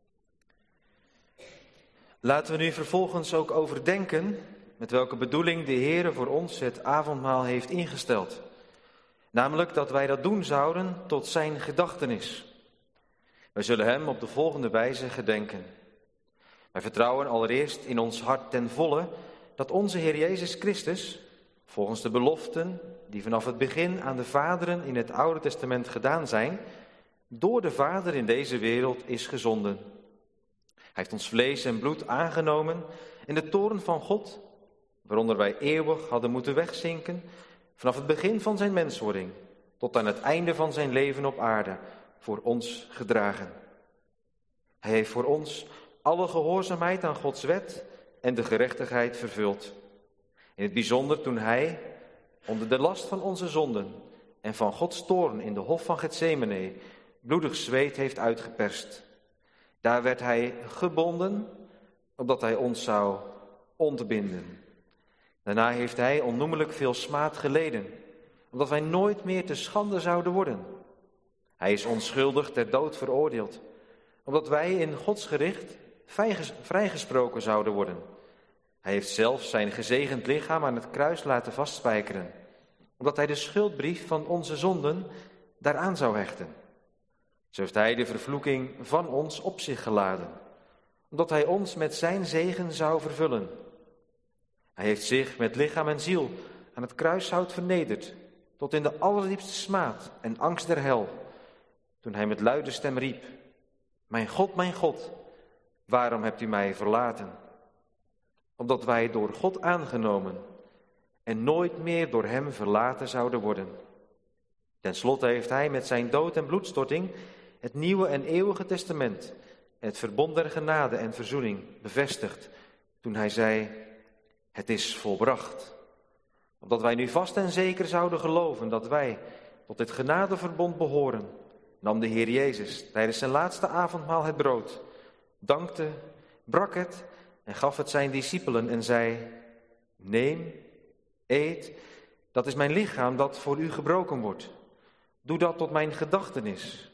Laten we nu vervolgens ook overdenken met welke bedoeling de Heere voor ons het avondmaal heeft ingesteld. Namelijk dat wij dat doen zouden tot zijn gedachtenis. Wij zullen hem op de volgende wijze gedenken. Wij vertrouwen allereerst in ons hart ten volle dat onze Heer Jezus Christus, volgens de beloften die vanaf het begin aan de vaderen in het Oude Testament gedaan zijn, door de Vader in deze wereld is gezonden. Hij heeft ons vlees en bloed aangenomen en de toorn van God, waaronder wij eeuwig hadden moeten wegzinken, vanaf het begin van zijn menswording tot aan het einde van zijn leven op aarde, voor ons gedragen. Hij heeft voor ons alle gehoorzaamheid aan Gods wet en de gerechtigheid vervuld. In het bijzonder toen hij, onder de last van onze zonden en van Gods toorn in de hof van Getsemane, bloedig zweet heeft uitgeperst. Daar werd hij gebonden, opdat hij ons zou ontbinden. Daarna heeft hij onnoemelijk veel smaad geleden, omdat wij nooit meer te schande zouden worden. Hij is onschuldig ter dood veroordeeld, opdat wij in Gods gericht vrijgesproken zouden worden. Hij heeft zelfs zijn gezegend lichaam aan het kruis laten vastspijkeren, omdat hij de schuldbrief van onze zonden daaraan zou hechten. Zo heeft hij de vervloeking van ons op zich geladen, omdat hij ons met zijn zegen zou vervullen. Hij heeft zich met lichaam en ziel aan het kruishout vernederd, tot in de allerdiepste smaad en angst der hel, toen hij met luide stem riep: Mijn God, mijn God, waarom hebt u mij verlaten? Opdat wij door God aangenomen en nooit meer door hem verlaten zouden worden. Ten slotte heeft hij met zijn dood en bloedstorting het nieuwe en eeuwige testament, het verbond der genade en verzoening, bevestigd, toen hij zei: Het is volbracht. Opdat wij nu vast en zeker zouden geloven dat wij tot dit genadeverbond behoren, nam de Heer Jezus tijdens zijn laatste avondmaal het brood, dankte, brak het en gaf het zijn discipelen en zei: Neem, eet, dat is mijn lichaam dat voor u gebroken wordt. Doe dat tot mijn gedachtenis.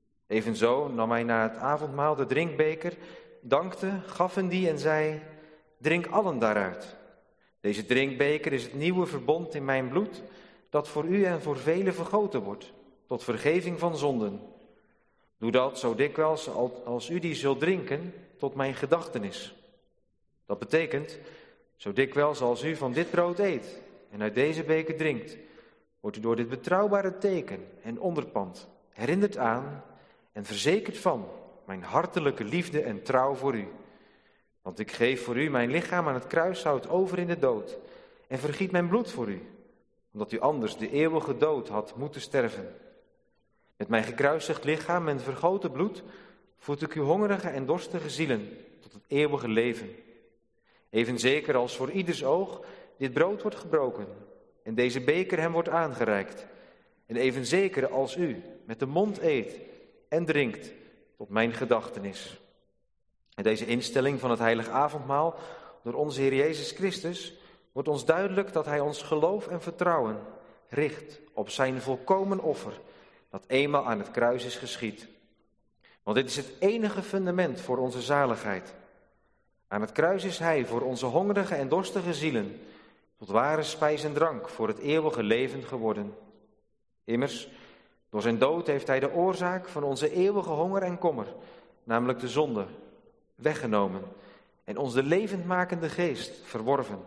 Evenzo nam hij na het avondmaal de drinkbeker, dankte, gaf hen die en zei: Drink allen daaruit. Deze drinkbeker is het nieuwe verbond in mijn bloed, dat voor u en voor velen vergoten wordt, tot vergeving van zonden. Doe dat zo dikwijls als u die zult drinken, tot mijn gedachtenis. Dat betekent, zo dikwijls als u van dit brood eet en uit deze beker drinkt, wordt u door dit betrouwbare teken en onderpand herinnerd aan en verzekerd van mijn hartelijke liefde en trouw voor u. Want ik geef voor u mijn lichaam aan het kruishout over in de dood en vergiet mijn bloed voor u, omdat u anders de eeuwige dood had moeten sterven. Met mijn gekruisigd lichaam en vergoten bloed voed ik uw hongerige en dorstige zielen tot het eeuwige leven. Even zeker als voor ieders oog dit brood wordt gebroken en deze beker hem wordt aangereikt. En even zeker als u met de mond eet en drinkt tot mijn gedachtenis. En deze instelling van het heilige avondmaal door onze Heer Jezus Christus wordt ons duidelijk dat hij ons geloof en vertrouwen richt op zijn volkomen offer dat eenmaal aan het kruis is geschied. Want dit is het enige fundament voor onze zaligheid. Aan het kruis is hij voor onze hongerige en dorstige zielen tot ware spijs en drank voor het eeuwige leven geworden. Immers, door zijn dood heeft hij de oorzaak van onze eeuwige honger en kommer, namelijk de zonde, weggenomen en ons de levendmakende geest verworven.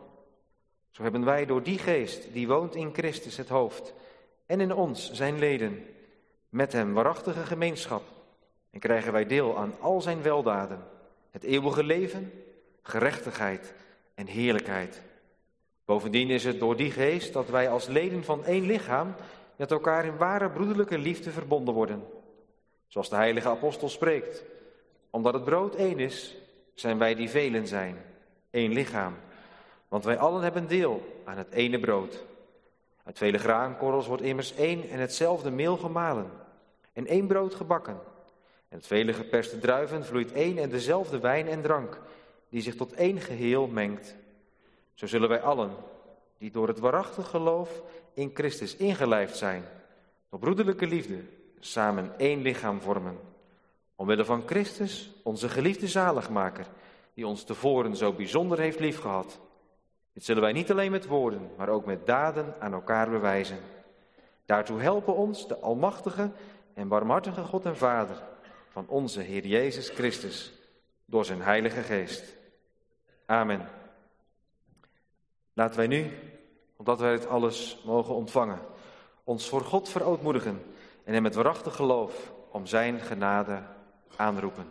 Zo hebben wij door die geest, die woont in Christus het hoofd, en in ons zijn leden, met hem waarachtige gemeenschap, en krijgen wij deel aan al zijn weldaden, het eeuwige leven, gerechtigheid en heerlijkheid. Bovendien is het door die geest dat wij als leden van één lichaam met elkaar in ware broederlijke liefde verbonden worden. Zoals de heilige apostel spreekt: omdat het brood één is, zijn wij die velen zijn, één lichaam. Want wij allen hebben deel aan het ene brood. Uit vele graankorrels wordt immers één en hetzelfde meel gemalen en één brood gebakken. En uit vele geperste druiven vloeit één en dezelfde wijn en drank, die zich tot één geheel mengt. Zo zullen wij allen, die door het waarachtig geloof in Christus ingelijfd zijn, door broederlijke liefde, samen één lichaam vormen. Omwille van Christus, onze geliefde zaligmaker, die ons tevoren zo bijzonder heeft liefgehad. Dit zullen wij niet alleen met woorden, maar ook met daden aan elkaar bewijzen. Daartoe helpen ons de almachtige en barmhartige God en Vader van onze Heer Jezus Christus, door zijn Heilige Geest. Amen. Laten wij nu, omdat wij het alles mogen ontvangen, ons voor God verootmoedigen en hem met waarachtig geloof om zijn genade aanroepen.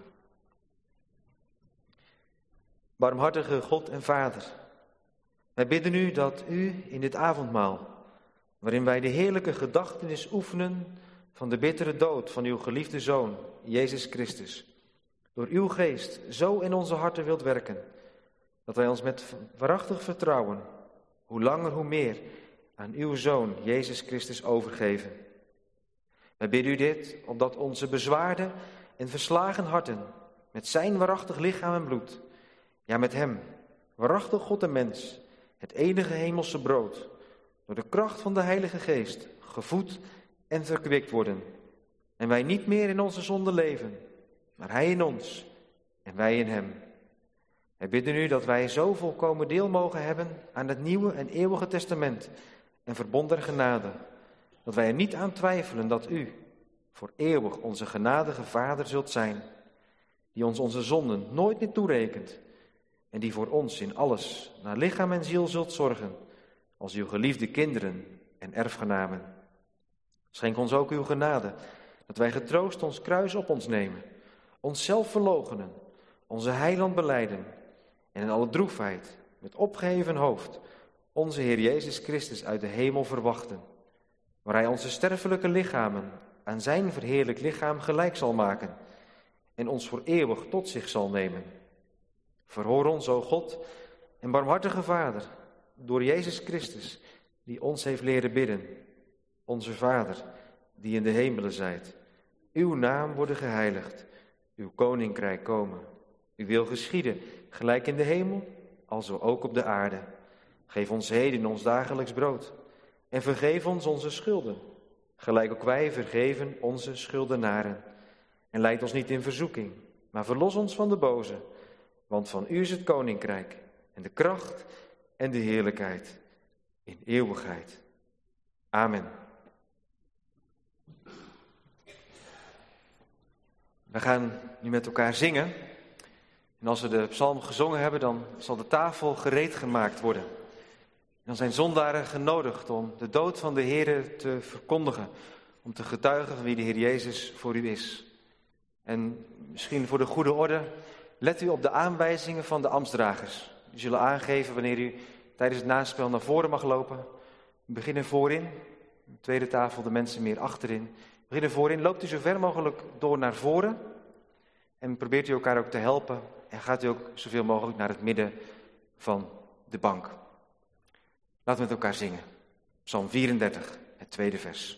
Barmhartige God en Vader, wij bidden u dat u in dit avondmaal, waarin wij de heerlijke gedachtenis oefenen van de bittere dood van uw geliefde Zoon, Jezus Christus, door uw geest zo in onze harten wilt werken, dat wij ons met waarachtig vertrouwen, hoe langer hoe meer, aan uw Zoon, Jezus Christus, overgeven. Wij bidden u dit, opdat onze bezwaarde en verslagen harten, met zijn waarachtig lichaam en bloed, ja met hem, waarachtig God en mens, het enige hemelse brood, door de kracht van de Heilige Geest, gevoed en verkwikt worden. En wij niet meer in onze zonde leven, maar hij in ons en wij in hem. Wij bidden u dat wij zo volkomen deel mogen hebben aan het nieuwe en eeuwige testament en verbond der genade, dat wij er niet aan twijfelen dat u voor eeuwig onze genadige Vader zult zijn, die ons onze zonden nooit meer toerekent en die voor ons in alles naar lichaam en ziel zult zorgen, als uw geliefde kinderen en erfgenamen. Schenk ons ook uw genade, dat wij getroost ons kruis op ons nemen, onszelf verloochenen, onze heiland belijden en in alle droefheid, met opgeheven hoofd, onze Heer Jezus Christus uit de hemel verwachten, waar hij onze sterfelijke lichamen aan zijn verheerlijk lichaam gelijk zal maken en ons voor eeuwig tot zich zal nemen. Verhoor ons, o God en barmhartige Vader, door Jezus Christus, die ons heeft leren bidden. Onze Vader, die in de hemelen zijt, uw naam worden geheiligd, uw koninkrijk komen. Uw wil geschieden, gelijk in de hemel, alzo ook op de aarde. Geef ons heden ons dagelijks brood en vergeef ons onze schulden, gelijk ook wij vergeven onze schuldenaren. En leid ons niet in verzoeking, maar verlos ons van de boze, want van u is het koninkrijk en de kracht en de heerlijkheid in eeuwigheid. Amen. We gaan nu met elkaar zingen. En als we de psalm gezongen hebben, dan zal de tafel gereed gemaakt worden. En dan zijn zondaren genodigd om de dood van de Heer te verkondigen. Om te getuigen van wie de Heer Jezus voor u is. En misschien voor de goede orde, let u op de aanwijzingen van de ambtsdragers. Die zullen aangeven wanneer u tijdens het naspel naar voren mag lopen. We beginnen voorin, de tweede tafel de mensen meer achterin. We beginnen voorin, loopt u zo ver mogelijk door naar voren. En probeert u elkaar ook te helpen. En gaat u ook zoveel mogelijk naar het midden van de bank. Laten we met elkaar zingen. Psalm vierendertig, het tweede vers.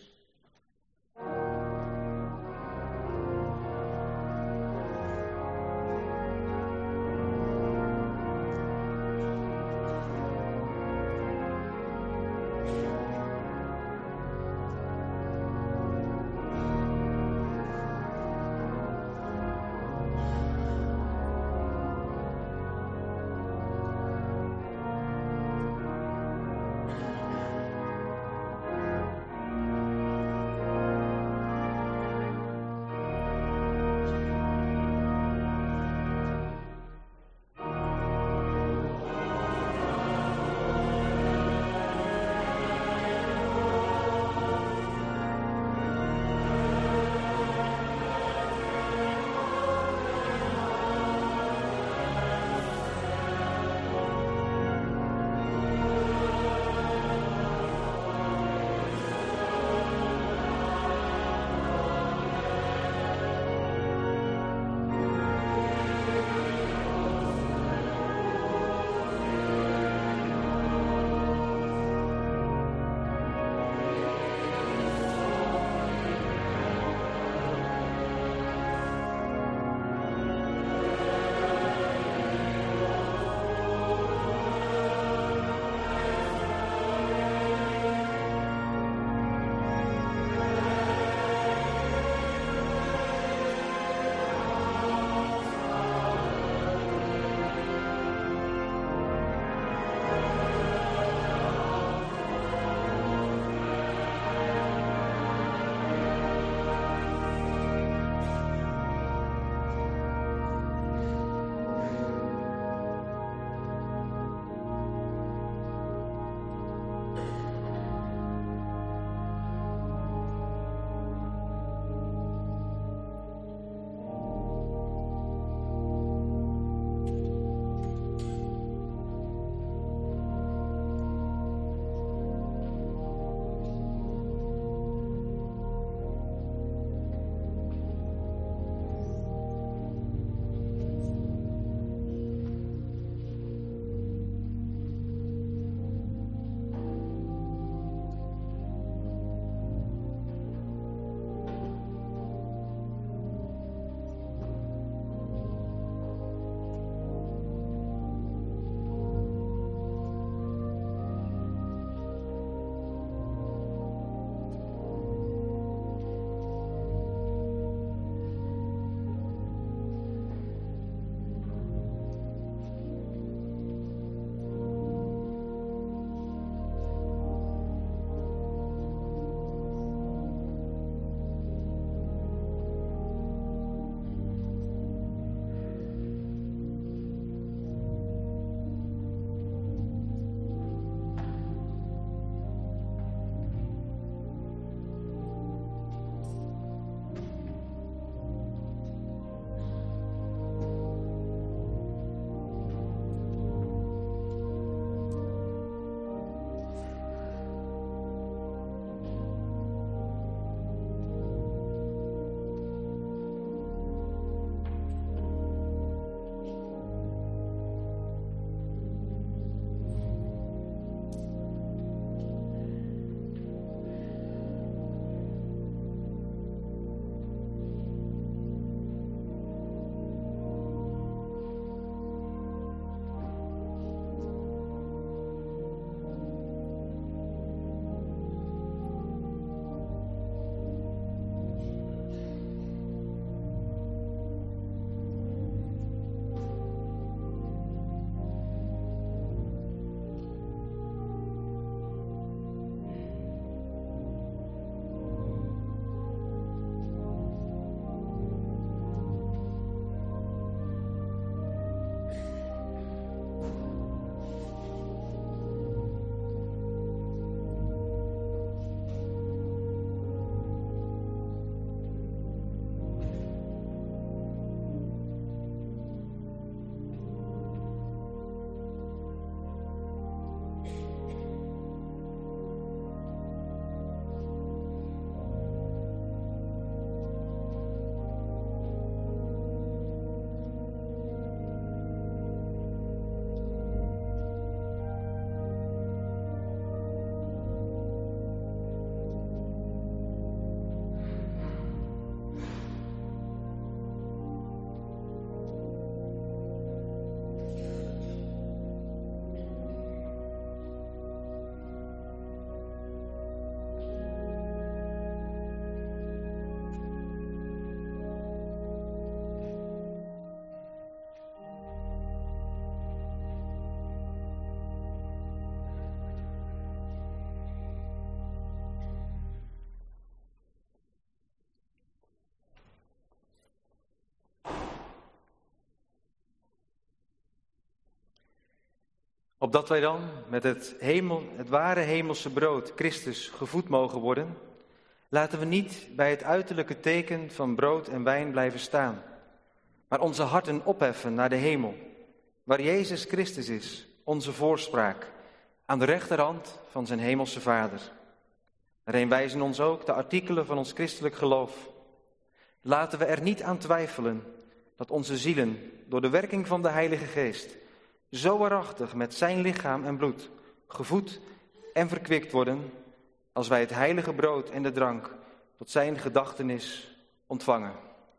Opdat wij dan met het, hemel, het ware hemelse brood, Christus, gevoed mogen worden, laten we niet bij het uiterlijke teken van brood en wijn blijven staan, maar onze harten opheffen naar de hemel, waar Jezus Christus is, onze voorspraak, aan de rechterhand van zijn hemelse Vader. Daarheen wijzen ons ook de artikelen van ons christelijk geloof. Laten we er niet aan twijfelen dat onze zielen door de werking van de Heilige Geest zo waarachtig met zijn lichaam en bloed gevoed en verkwikt worden, als wij het heilige brood en de drank tot zijn gedachtenis ontvangen.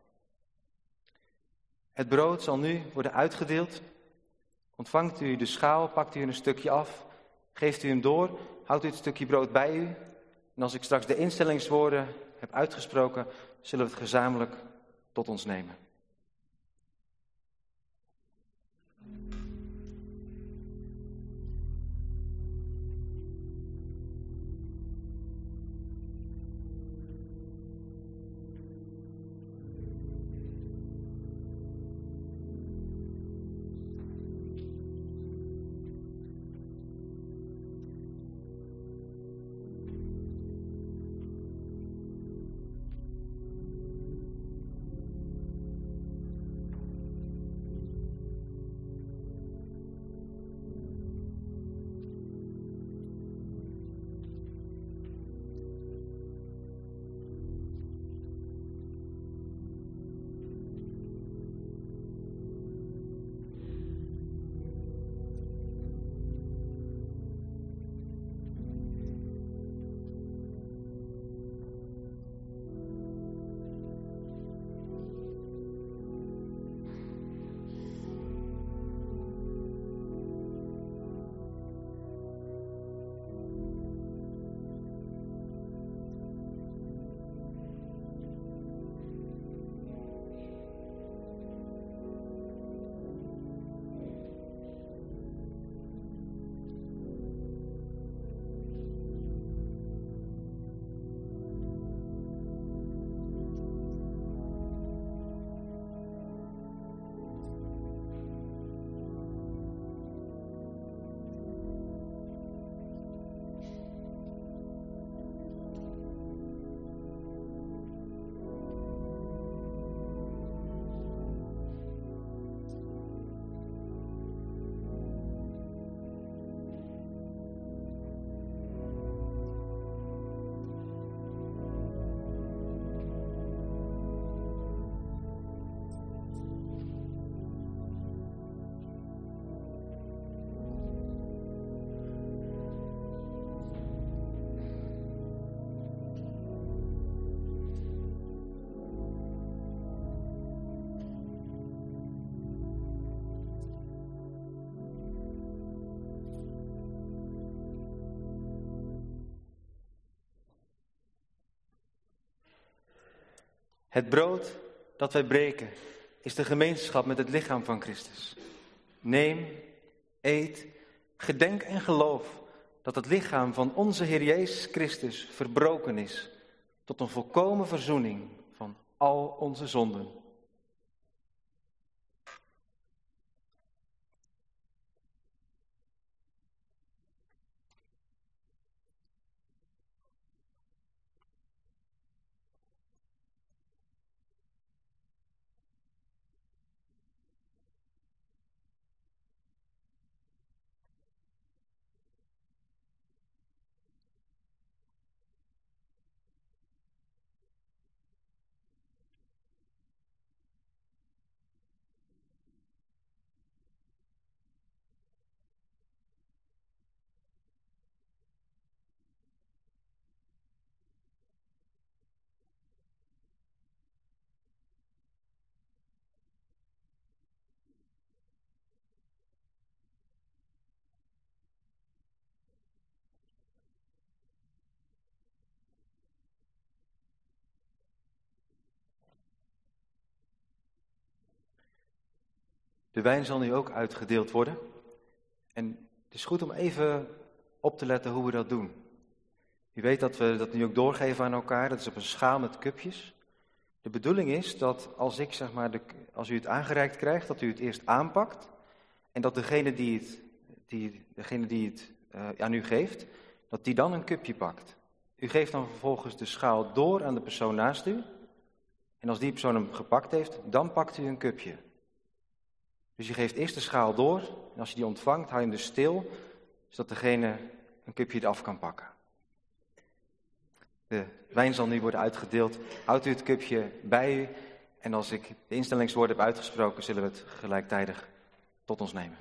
Het brood zal nu worden uitgedeeld. Ontvangt u de schaal, pakt u een stukje af, geeft u hem door, houdt u het stukje brood bij u. En als ik straks de instellingswoorden heb uitgesproken, zullen we het gezamenlijk tot ons nemen. Het brood dat wij breken is de gemeenschap met het lichaam van Christus. Neem, eet, gedenk en geloof dat het lichaam van onze Heer Jezus Christus verbroken is tot een volkomen verzoening van al onze zonden. De wijn zal nu ook uitgedeeld worden. En het is goed om even op te letten hoe we dat doen. U weet dat we dat nu ook doorgeven aan elkaar. Dat is op een schaal met cupjes. De bedoeling is dat als, ik, zeg maar, de, als u het aangereikt krijgt, dat u het eerst aanpakt. En dat degene die het, die, degene die het uh, aan u geeft, dat die dan een cupje pakt. U geeft dan vervolgens de schaal door aan de persoon naast u. En als die persoon hem gepakt heeft, dan pakt u een cupje. Dus je geeft eerst de schaal door. En als je die ontvangt, hou je hem dus stil, zodat degene een cupje eraf kan pakken. De wijn zal nu worden uitgedeeld. Houdt u het cupje bij u. En als ik de instellingswoorden heb uitgesproken, zullen we het gelijktijdig tot ons nemen.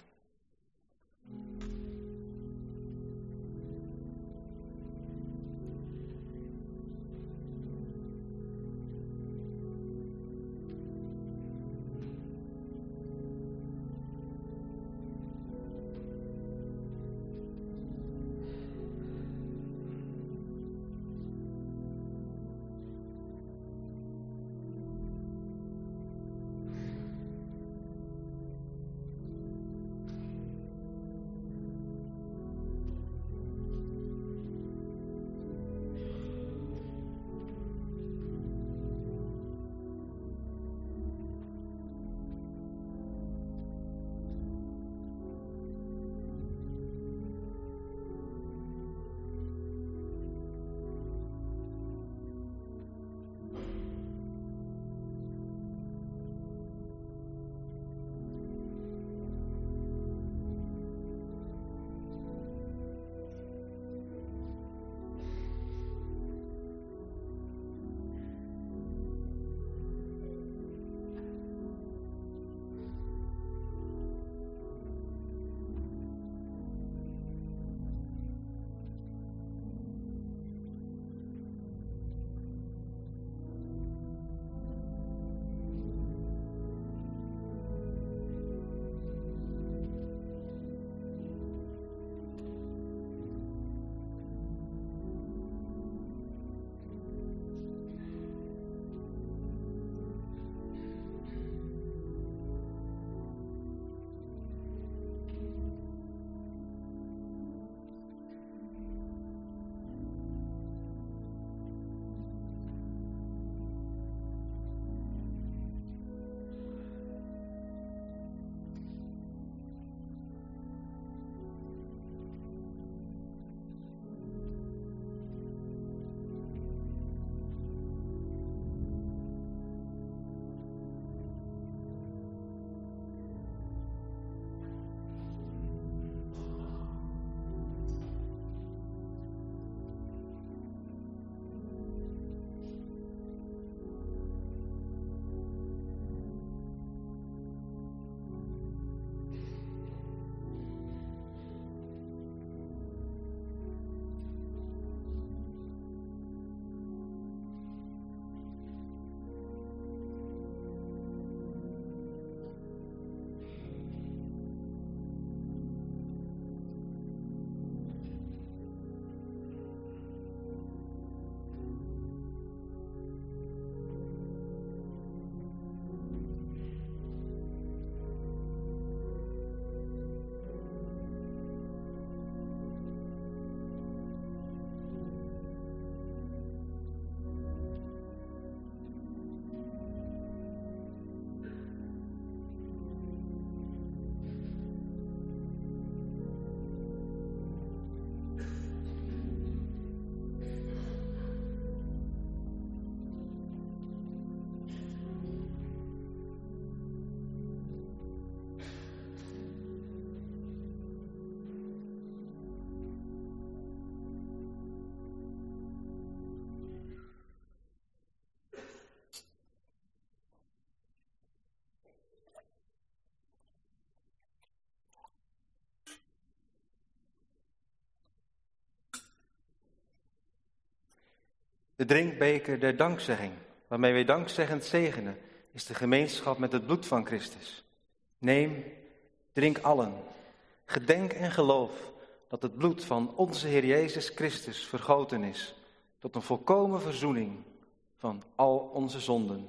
De drinkbeker der dankzegging, waarmee wij dankzeggend zegenen, is de gemeenschap met het bloed van Christus. Neem, drink allen. Gedenk en geloof dat het bloed van onze Heer Jezus Christus vergoten is tot een volkomen verzoening van al onze zonden.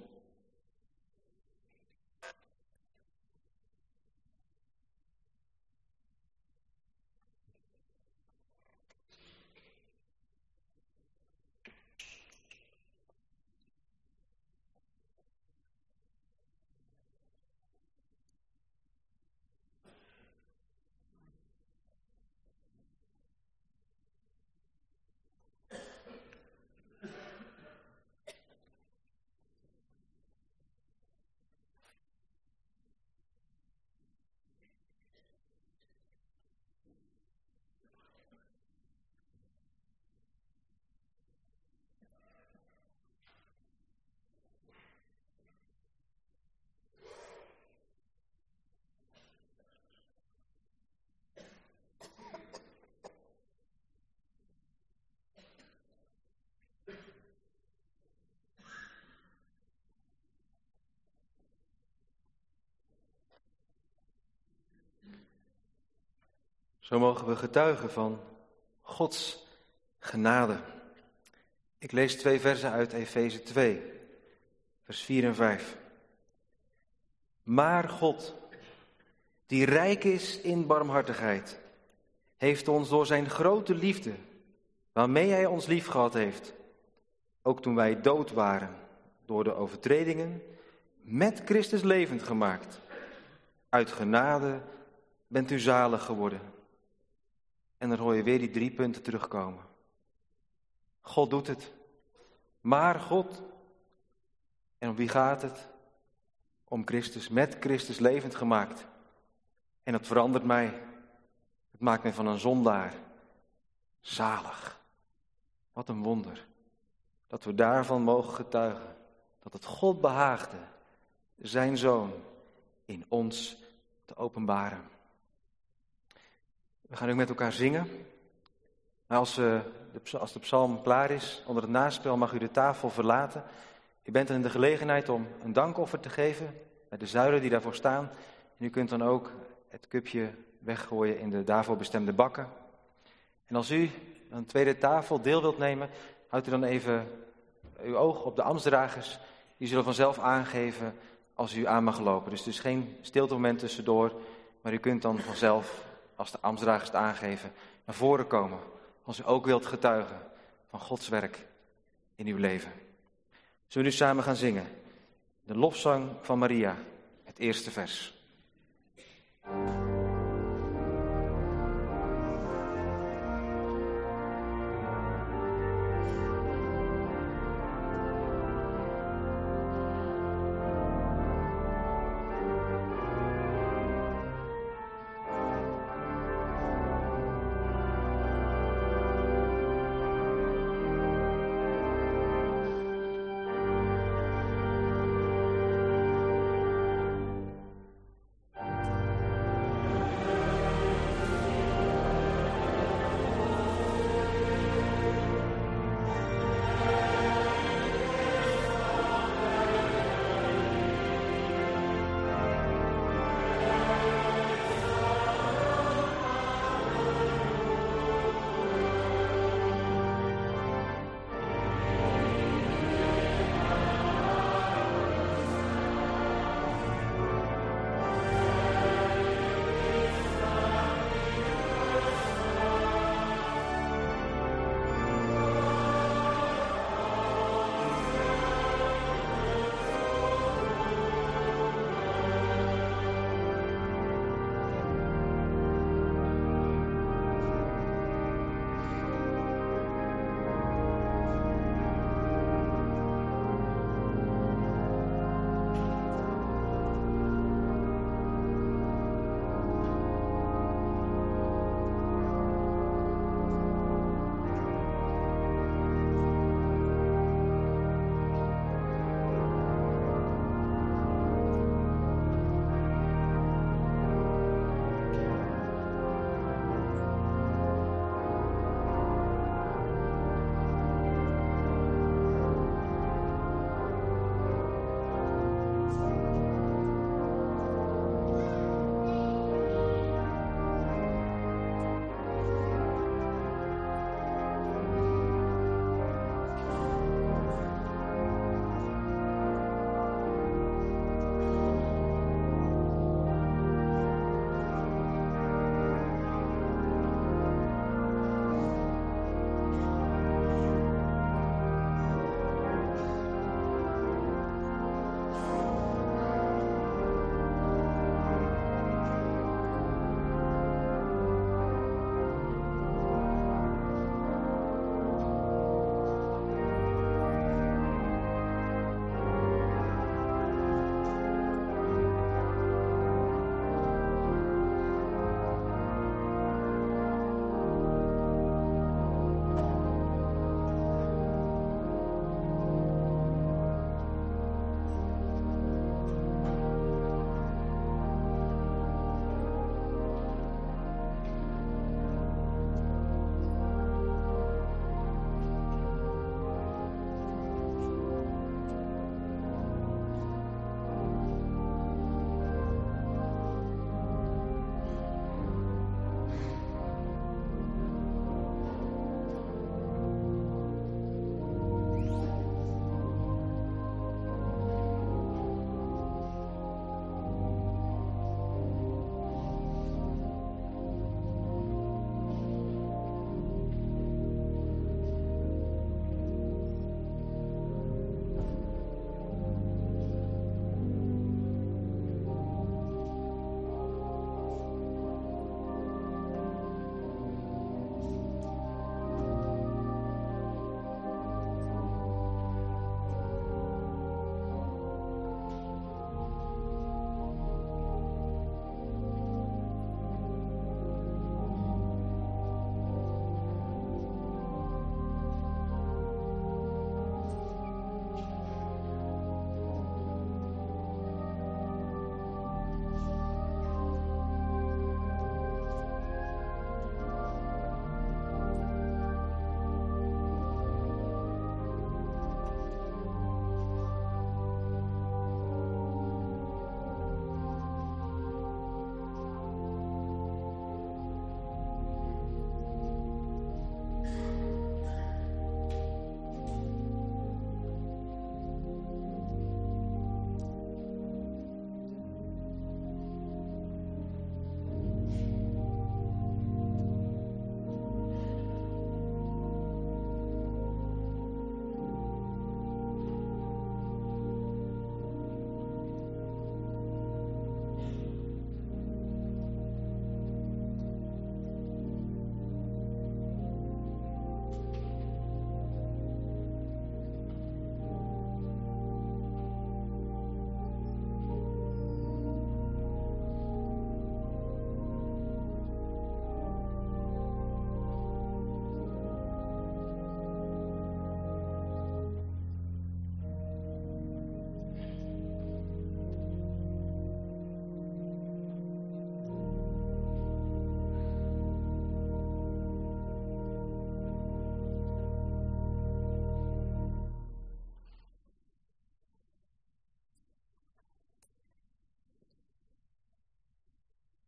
Zo mogen we getuigen van Gods genade. Ik lees twee versen uit Efeze twee, vers vier en vijf. Maar God, die rijk is in barmhartigheid, heeft ons door zijn grote liefde, waarmee hij ons liefgehad heeft, ook toen wij dood waren door de overtredingen, met Christus levend gemaakt. Uit genade bent u zalig geworden. En dan hoor je weer die drie punten terugkomen. God doet het. Maar God. En om wie gaat het? Om Christus, met Christus levend gemaakt. En dat verandert mij. Het maakt mij van een zondaar zalig. Wat een wonder. Dat we daarvan mogen getuigen. Dat het God behaagde zijn Zoon in ons te openbaren. We gaan nu met elkaar zingen. Maar als, uh, de, als de psalm klaar is, onder het naspel mag u de tafel verlaten. U bent in de gelegenheid om een dankoffer te geven bij de zuilen die daarvoor staan. En u kunt dan ook het cupje weggooien in de daarvoor bestemde bakken. En als u aan de tweede tafel deel wilt nemen, houdt u dan even uw oog op de ambtsdragers. Die zullen vanzelf aangeven als u aan mag lopen. Dus het is geen stiltemoment tussendoor, maar u kunt dan vanzelf, als de ambtsdragers het aangeven, naar voren komen. Als u ook wilt getuigen van Gods werk in uw leven. Zullen we nu samen gaan zingen? De lofzang van Maria, het eerste vers.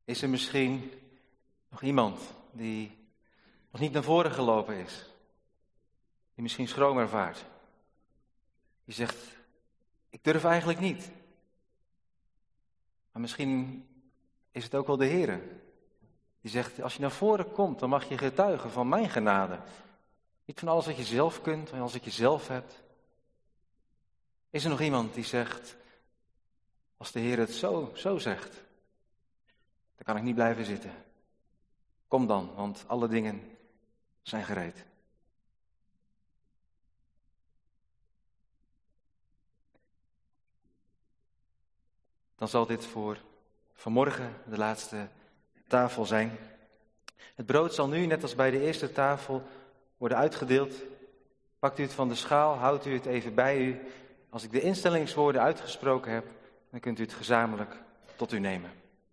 Is er misschien nog iemand die nog niet naar voren gelopen is? Die misschien schroom ervaart? Die zegt, ik durf eigenlijk niet. Maar misschien is het ook wel de Heere. Die zegt, als je naar voren komt, dan mag je getuigen van mijn genade. Niet van alles wat je zelf kunt, van alles wat je zelf hebt. Is er nog iemand die zegt, als de Heer het zo, zo zegt, dan kan ik niet blijven zitten. Kom dan, want alle dingen zijn gereed. Dan zal dit voor vanmorgen de laatste tafel zijn. Het brood zal nu, net als bij de eerste tafel, worden uitgedeeld. Pakt u het van de schaal, houdt u het even bij u. Als ik de instellingswoorden uitgesproken heb, dan kunt u het gezamenlijk tot u nemen.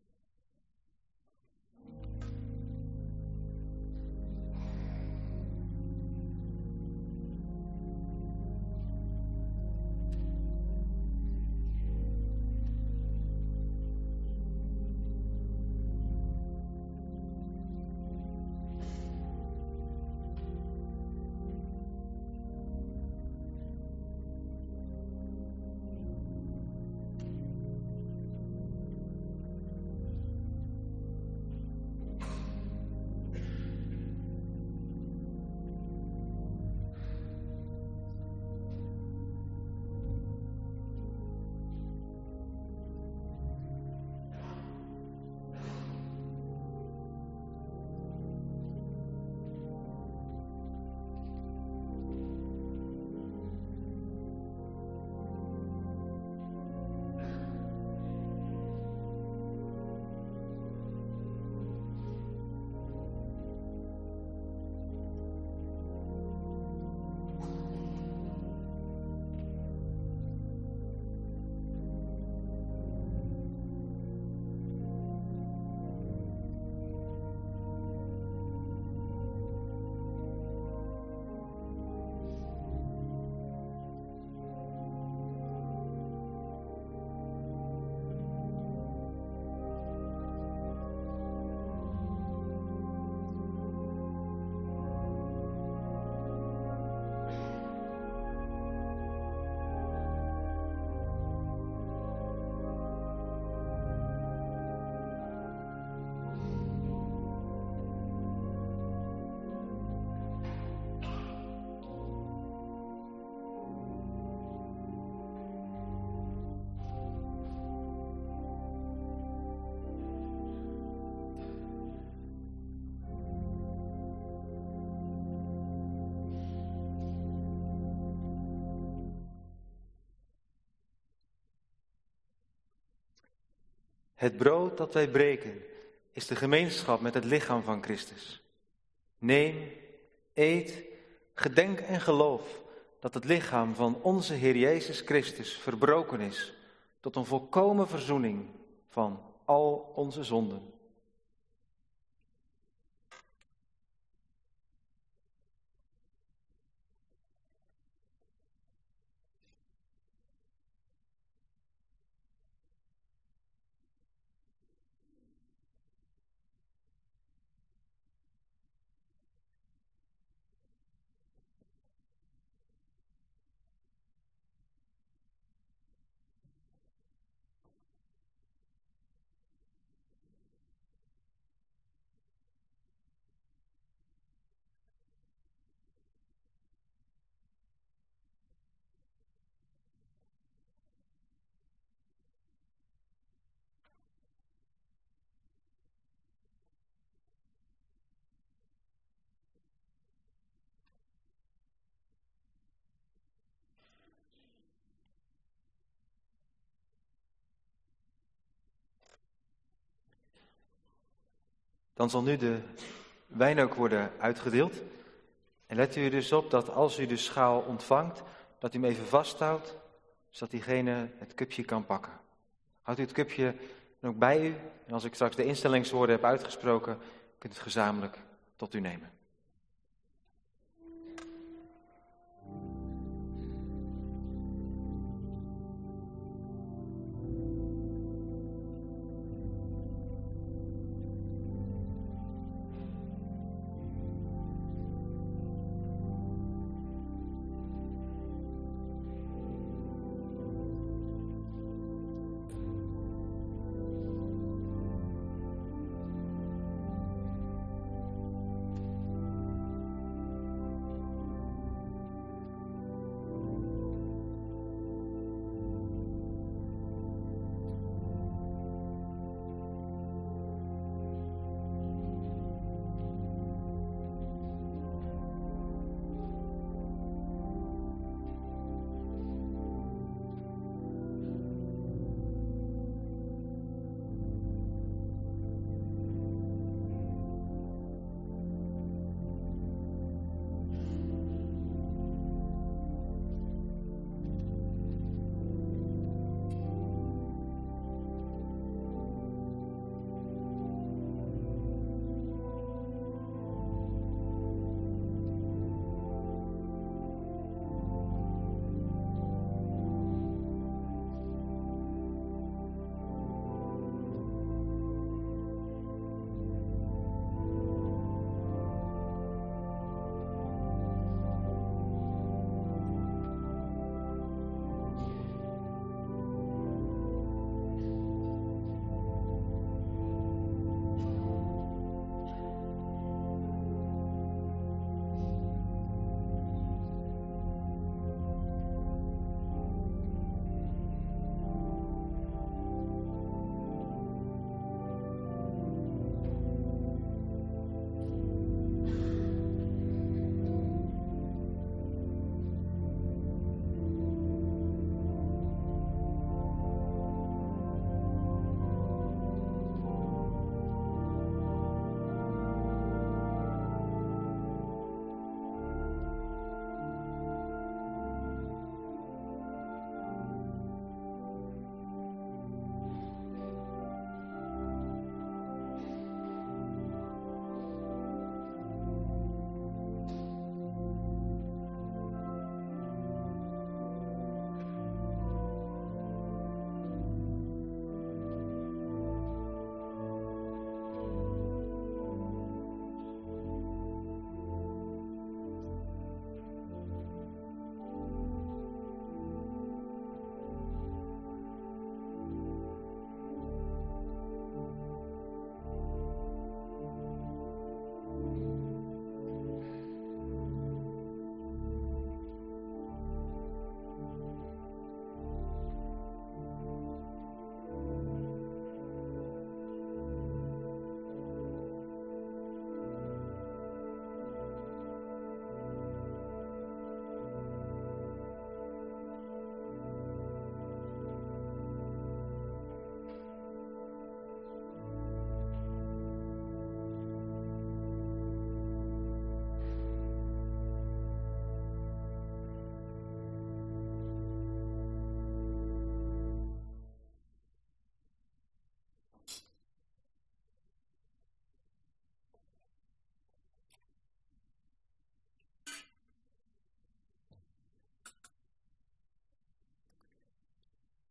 Het brood dat wij breken is de gemeenschap met het lichaam van Christus. Neem, eet, gedenk en geloof dat het lichaam van onze Heer Jezus Christus verbroken is tot een volkomen verzoening van al onze zonden. Dan zal nu de wijn ook worden uitgedeeld. En let u er dus op dat als u de schaal ontvangt, dat u hem even vasthoudt, zodat diegene het cupje kan pakken. Houdt u het cupje dan ook bij u. En als ik straks de instellingswoorden heb uitgesproken, kunt u het gezamenlijk tot u nemen.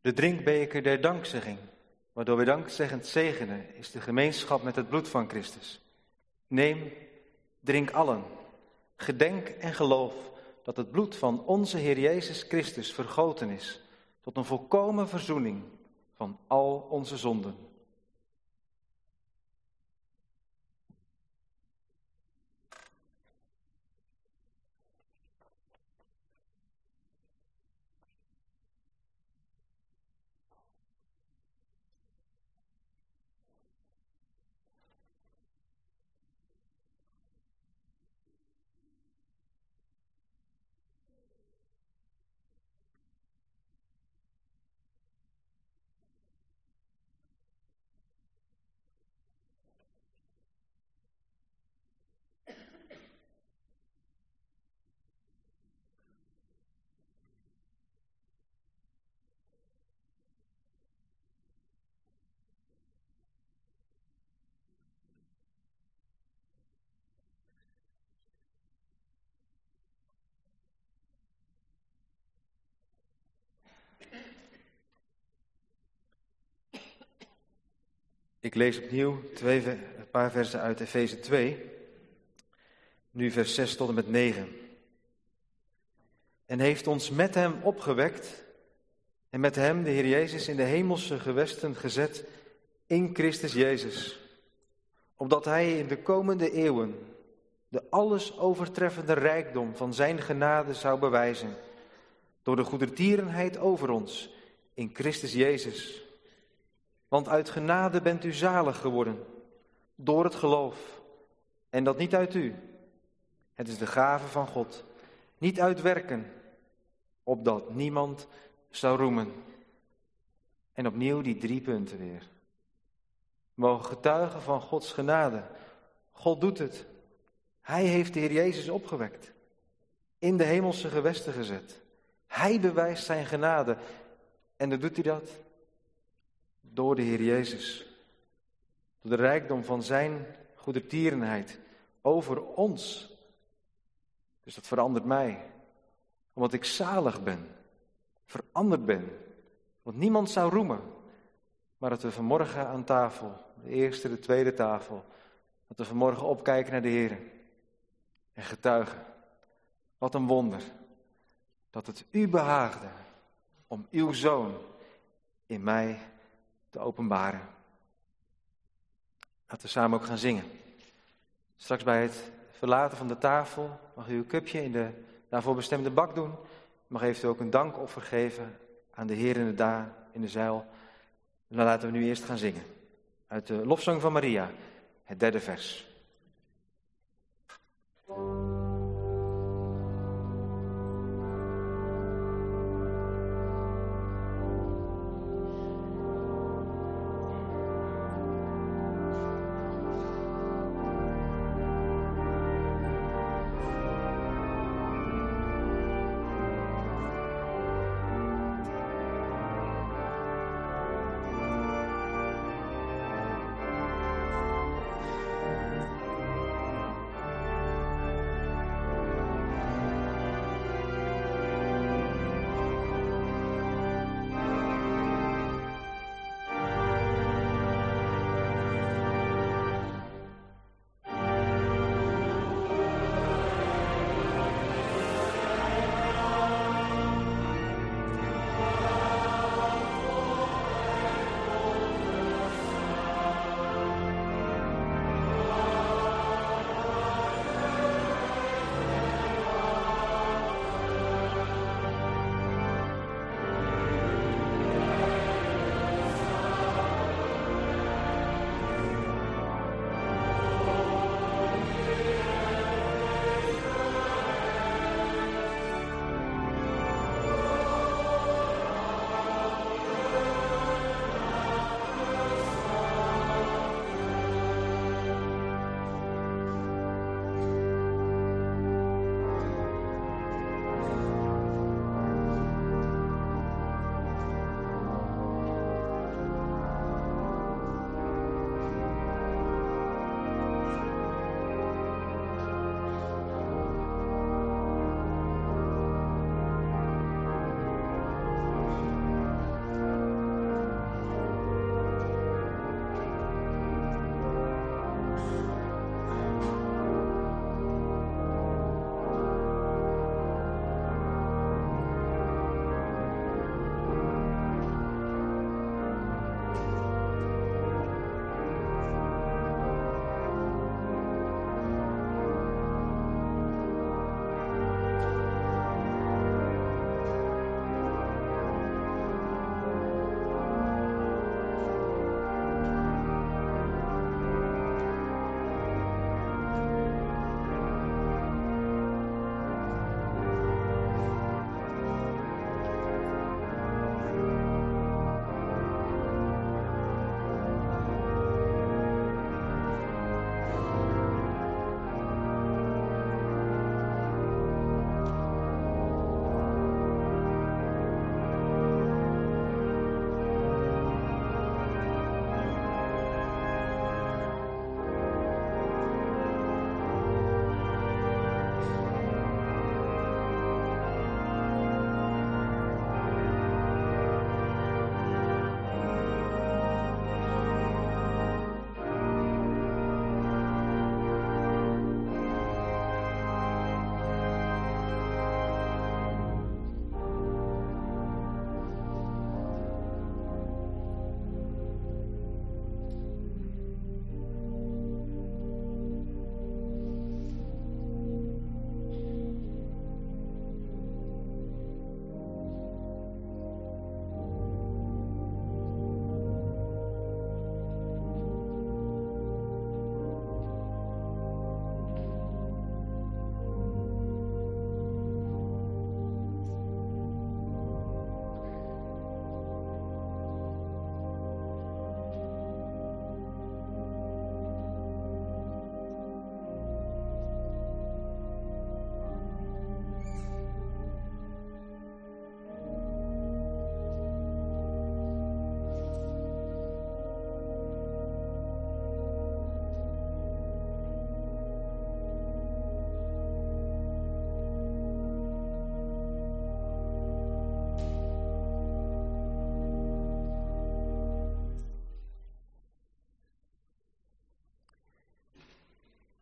De drinkbeker der dankzegging, waardoor we dankzeggend zegenen, is de gemeenschap met het bloed van Christus. Neem, drink allen. Gedenk en geloof dat het bloed van onze Heer Jezus Christus vergoten is tot een volkomen verzoening van al onze zonden. Ik lees opnieuw twee, een paar versen uit Efeze twee, nu vers zes tot en met negen. En heeft ons met hem opgewekt en met hem, de Heer Jezus, in de hemelse gewesten gezet in Christus Jezus. Opdat hij in de komende eeuwen de alles overtreffende rijkdom van zijn genade zou bewijzen. Door de goedertierenheid over ons in Christus Jezus. Want uit genade bent u zalig geworden, door het geloof. En dat niet uit u. Het is de gave van God. Niet uit werken, opdat niemand zou roemen. En opnieuw die drie punten weer. We mogen getuigen van Gods genade. God doet het. Hij heeft de Heer Jezus opgewekt. In de hemelse gewesten gezet. Hij bewijst zijn genade. En dan doet hij dat door de Heer Jezus. Door de rijkdom van zijn goedertierenheid over ons. Dus dat verandert mij. Omdat ik zalig ben. Veranderd ben. Want niemand zou roemen. Maar dat we vanmorgen aan tafel, de eerste, de tweede tafel, dat we vanmorgen opkijken naar de Heer. En getuigen. Wat een wonder. Dat het u behaagde om uw Zoon in mij te openbaren. Laten we samen ook gaan zingen. Straks bij het verlaten van de tafel mag u uw cupje in de daarvoor bestemde bak doen. U mag eventueel ook een dankoffer geven aan de Heer in de da, in de zuil. En dan laten we nu eerst gaan zingen. Uit de lofzang van Maria, het derde vers.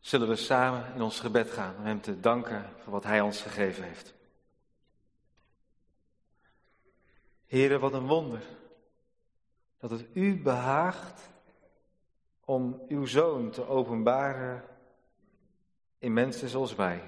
zullen we samen in ons gebed gaan om hem te danken voor wat hij ons gegeven heeft. Heere, wat een wonder dat het u behaagt om uw Zoon te openbaren in mensen zoals wij.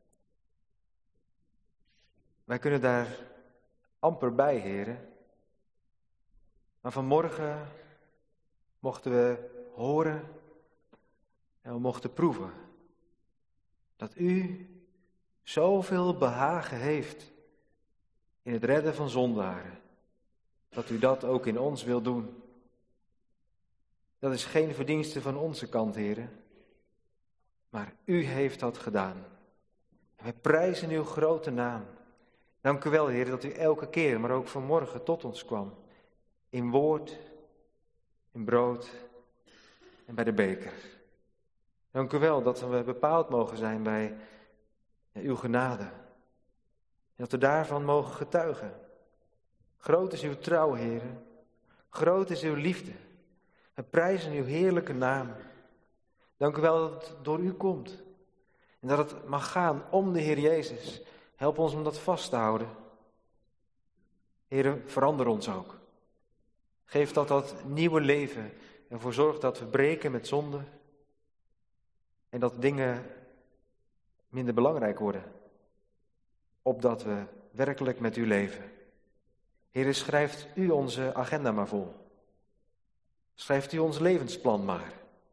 Wij kunnen daar amper bij, Heere. Maar vanmorgen mochten we horen en we mochten proeven dat u zoveel behagen heeft in het redden van zondaren. Dat u dat ook in ons wil doen. Dat is geen verdienste van onze kant, Heere. Maar u heeft dat gedaan. En wij prijzen uw grote naam. Dank u wel, Heer, dat u elke keer, maar ook vanmorgen tot ons kwam. In woord, in brood en bij de beker. Dank u wel dat we bepaald mogen zijn bij uw genade. En dat we daarvan mogen getuigen. Groot is uw trouw, Heer. Groot is uw liefde. We prijzen uw heerlijke naam. Dank u wel dat het door u komt. En dat het mag gaan om de Heer Jezus. Help ons om dat vast te houden. Heer, verander ons ook. Geef dat dat nieuwe leven. En voor zorg dat we breken met zonde. En dat dingen minder belangrijk worden. Opdat we werkelijk met u leven. Heer, schrijft u onze agenda maar vol. Schrijft u ons levensplan maar.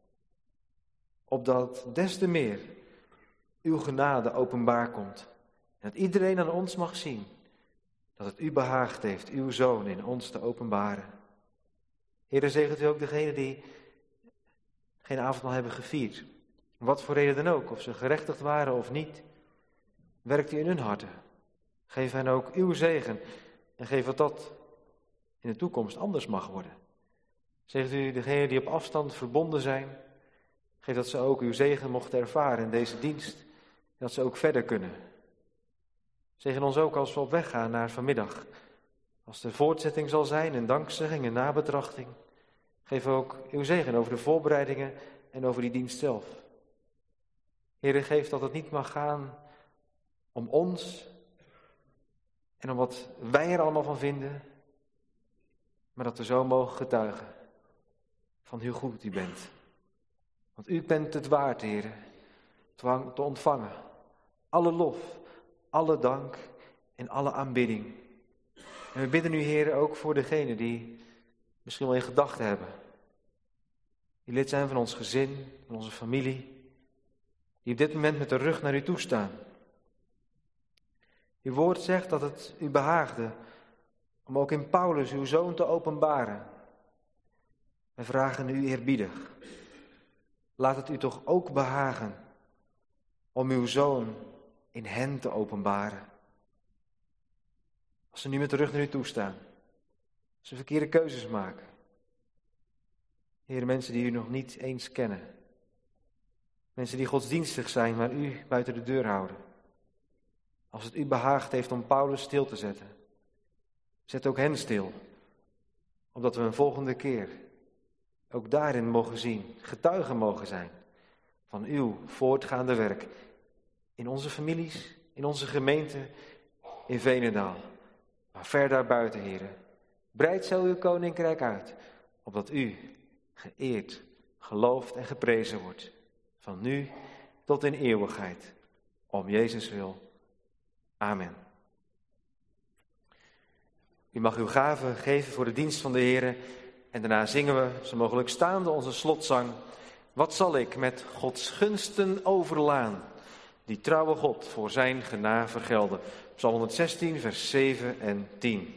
Opdat des te meer uw genade openbaar komt. En dat iedereen aan ons mag zien dat het u behaagd heeft, uw Zoon in ons te openbaren. Heer, zegent u ook degenen die geen avondmaal hebben gevierd. Wat voor reden dan ook, of ze gerechtigd waren of niet. Werkt u in hun harten. Geef hen ook uw zegen. En geef dat dat in de toekomst anders mag worden. Zegt u degenen die op afstand verbonden zijn. Geef dat ze ook uw zegen mochten ervaren in deze dienst. Dat ze ook verder kunnen. Zegen ons ook als we op weg gaan naar vanmiddag. Als de voortzetting zal zijn in dankzegging en nabetrachting. Geef ook uw zegen over de voorbereidingen en over die dienst zelf. Heere, geef dat het niet mag gaan om ons en om wat wij er allemaal van vinden. Maar dat we zo mogen getuigen van hoe goed u bent. Want u bent het waard, Heere, te ontvangen. Alle lof, alle dank en alle aanbidding. En we bidden u, Heere, ook voor degenen die misschien wel in gedachten hebben. Die lid zijn van ons gezin, van onze familie. Die op dit moment met de rug naar u toe staan. Uw woord zegt dat het u behaagde om ook in Paulus uw Zoon te openbaren. We vragen u eerbiedig. Laat het u toch ook behagen om uw Zoon in hen te openbaren. Als ze nu met de rug naar u toe staan. Als ze verkeerde keuzes maken. Heer, mensen die u nog niet eens kennen. Mensen die godsdienstig zijn, maar u buiten de deur houden. Als het u behaagd heeft om Paulus stil te zetten. Zet ook hen stil. Opdat we een volgende keer ook daarin mogen zien, getuigen mogen zijn van uw voortgaande werk. In onze families, in onze gemeente, in Veenendaal. Maar ver daarbuiten, heren. Breid zo uw koninkrijk uit, opdat u geëerd, geloofd en geprezen wordt. Van nu tot in eeuwigheid. Om Jezus wil. Amen. U mag uw gaven geven voor de dienst van de Heere. En daarna zingen we, zo mogelijk staande, onze slotzang. Wat zal ik met Gods gunsten overlaan? Die trouwe God voor zijn genade vergelden. Psalm honderdzestien, vers zeven en tien.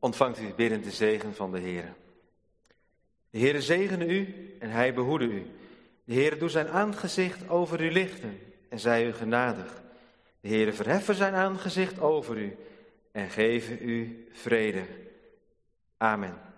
Ontvangt u biddend de zegen van de Heere. De Heere zegene u en hij behoede u. De Heere doet zijn aangezicht over u lichten en zij u genadig. De Heere verheffen zijn aangezicht over u en geven u vrede. Amen.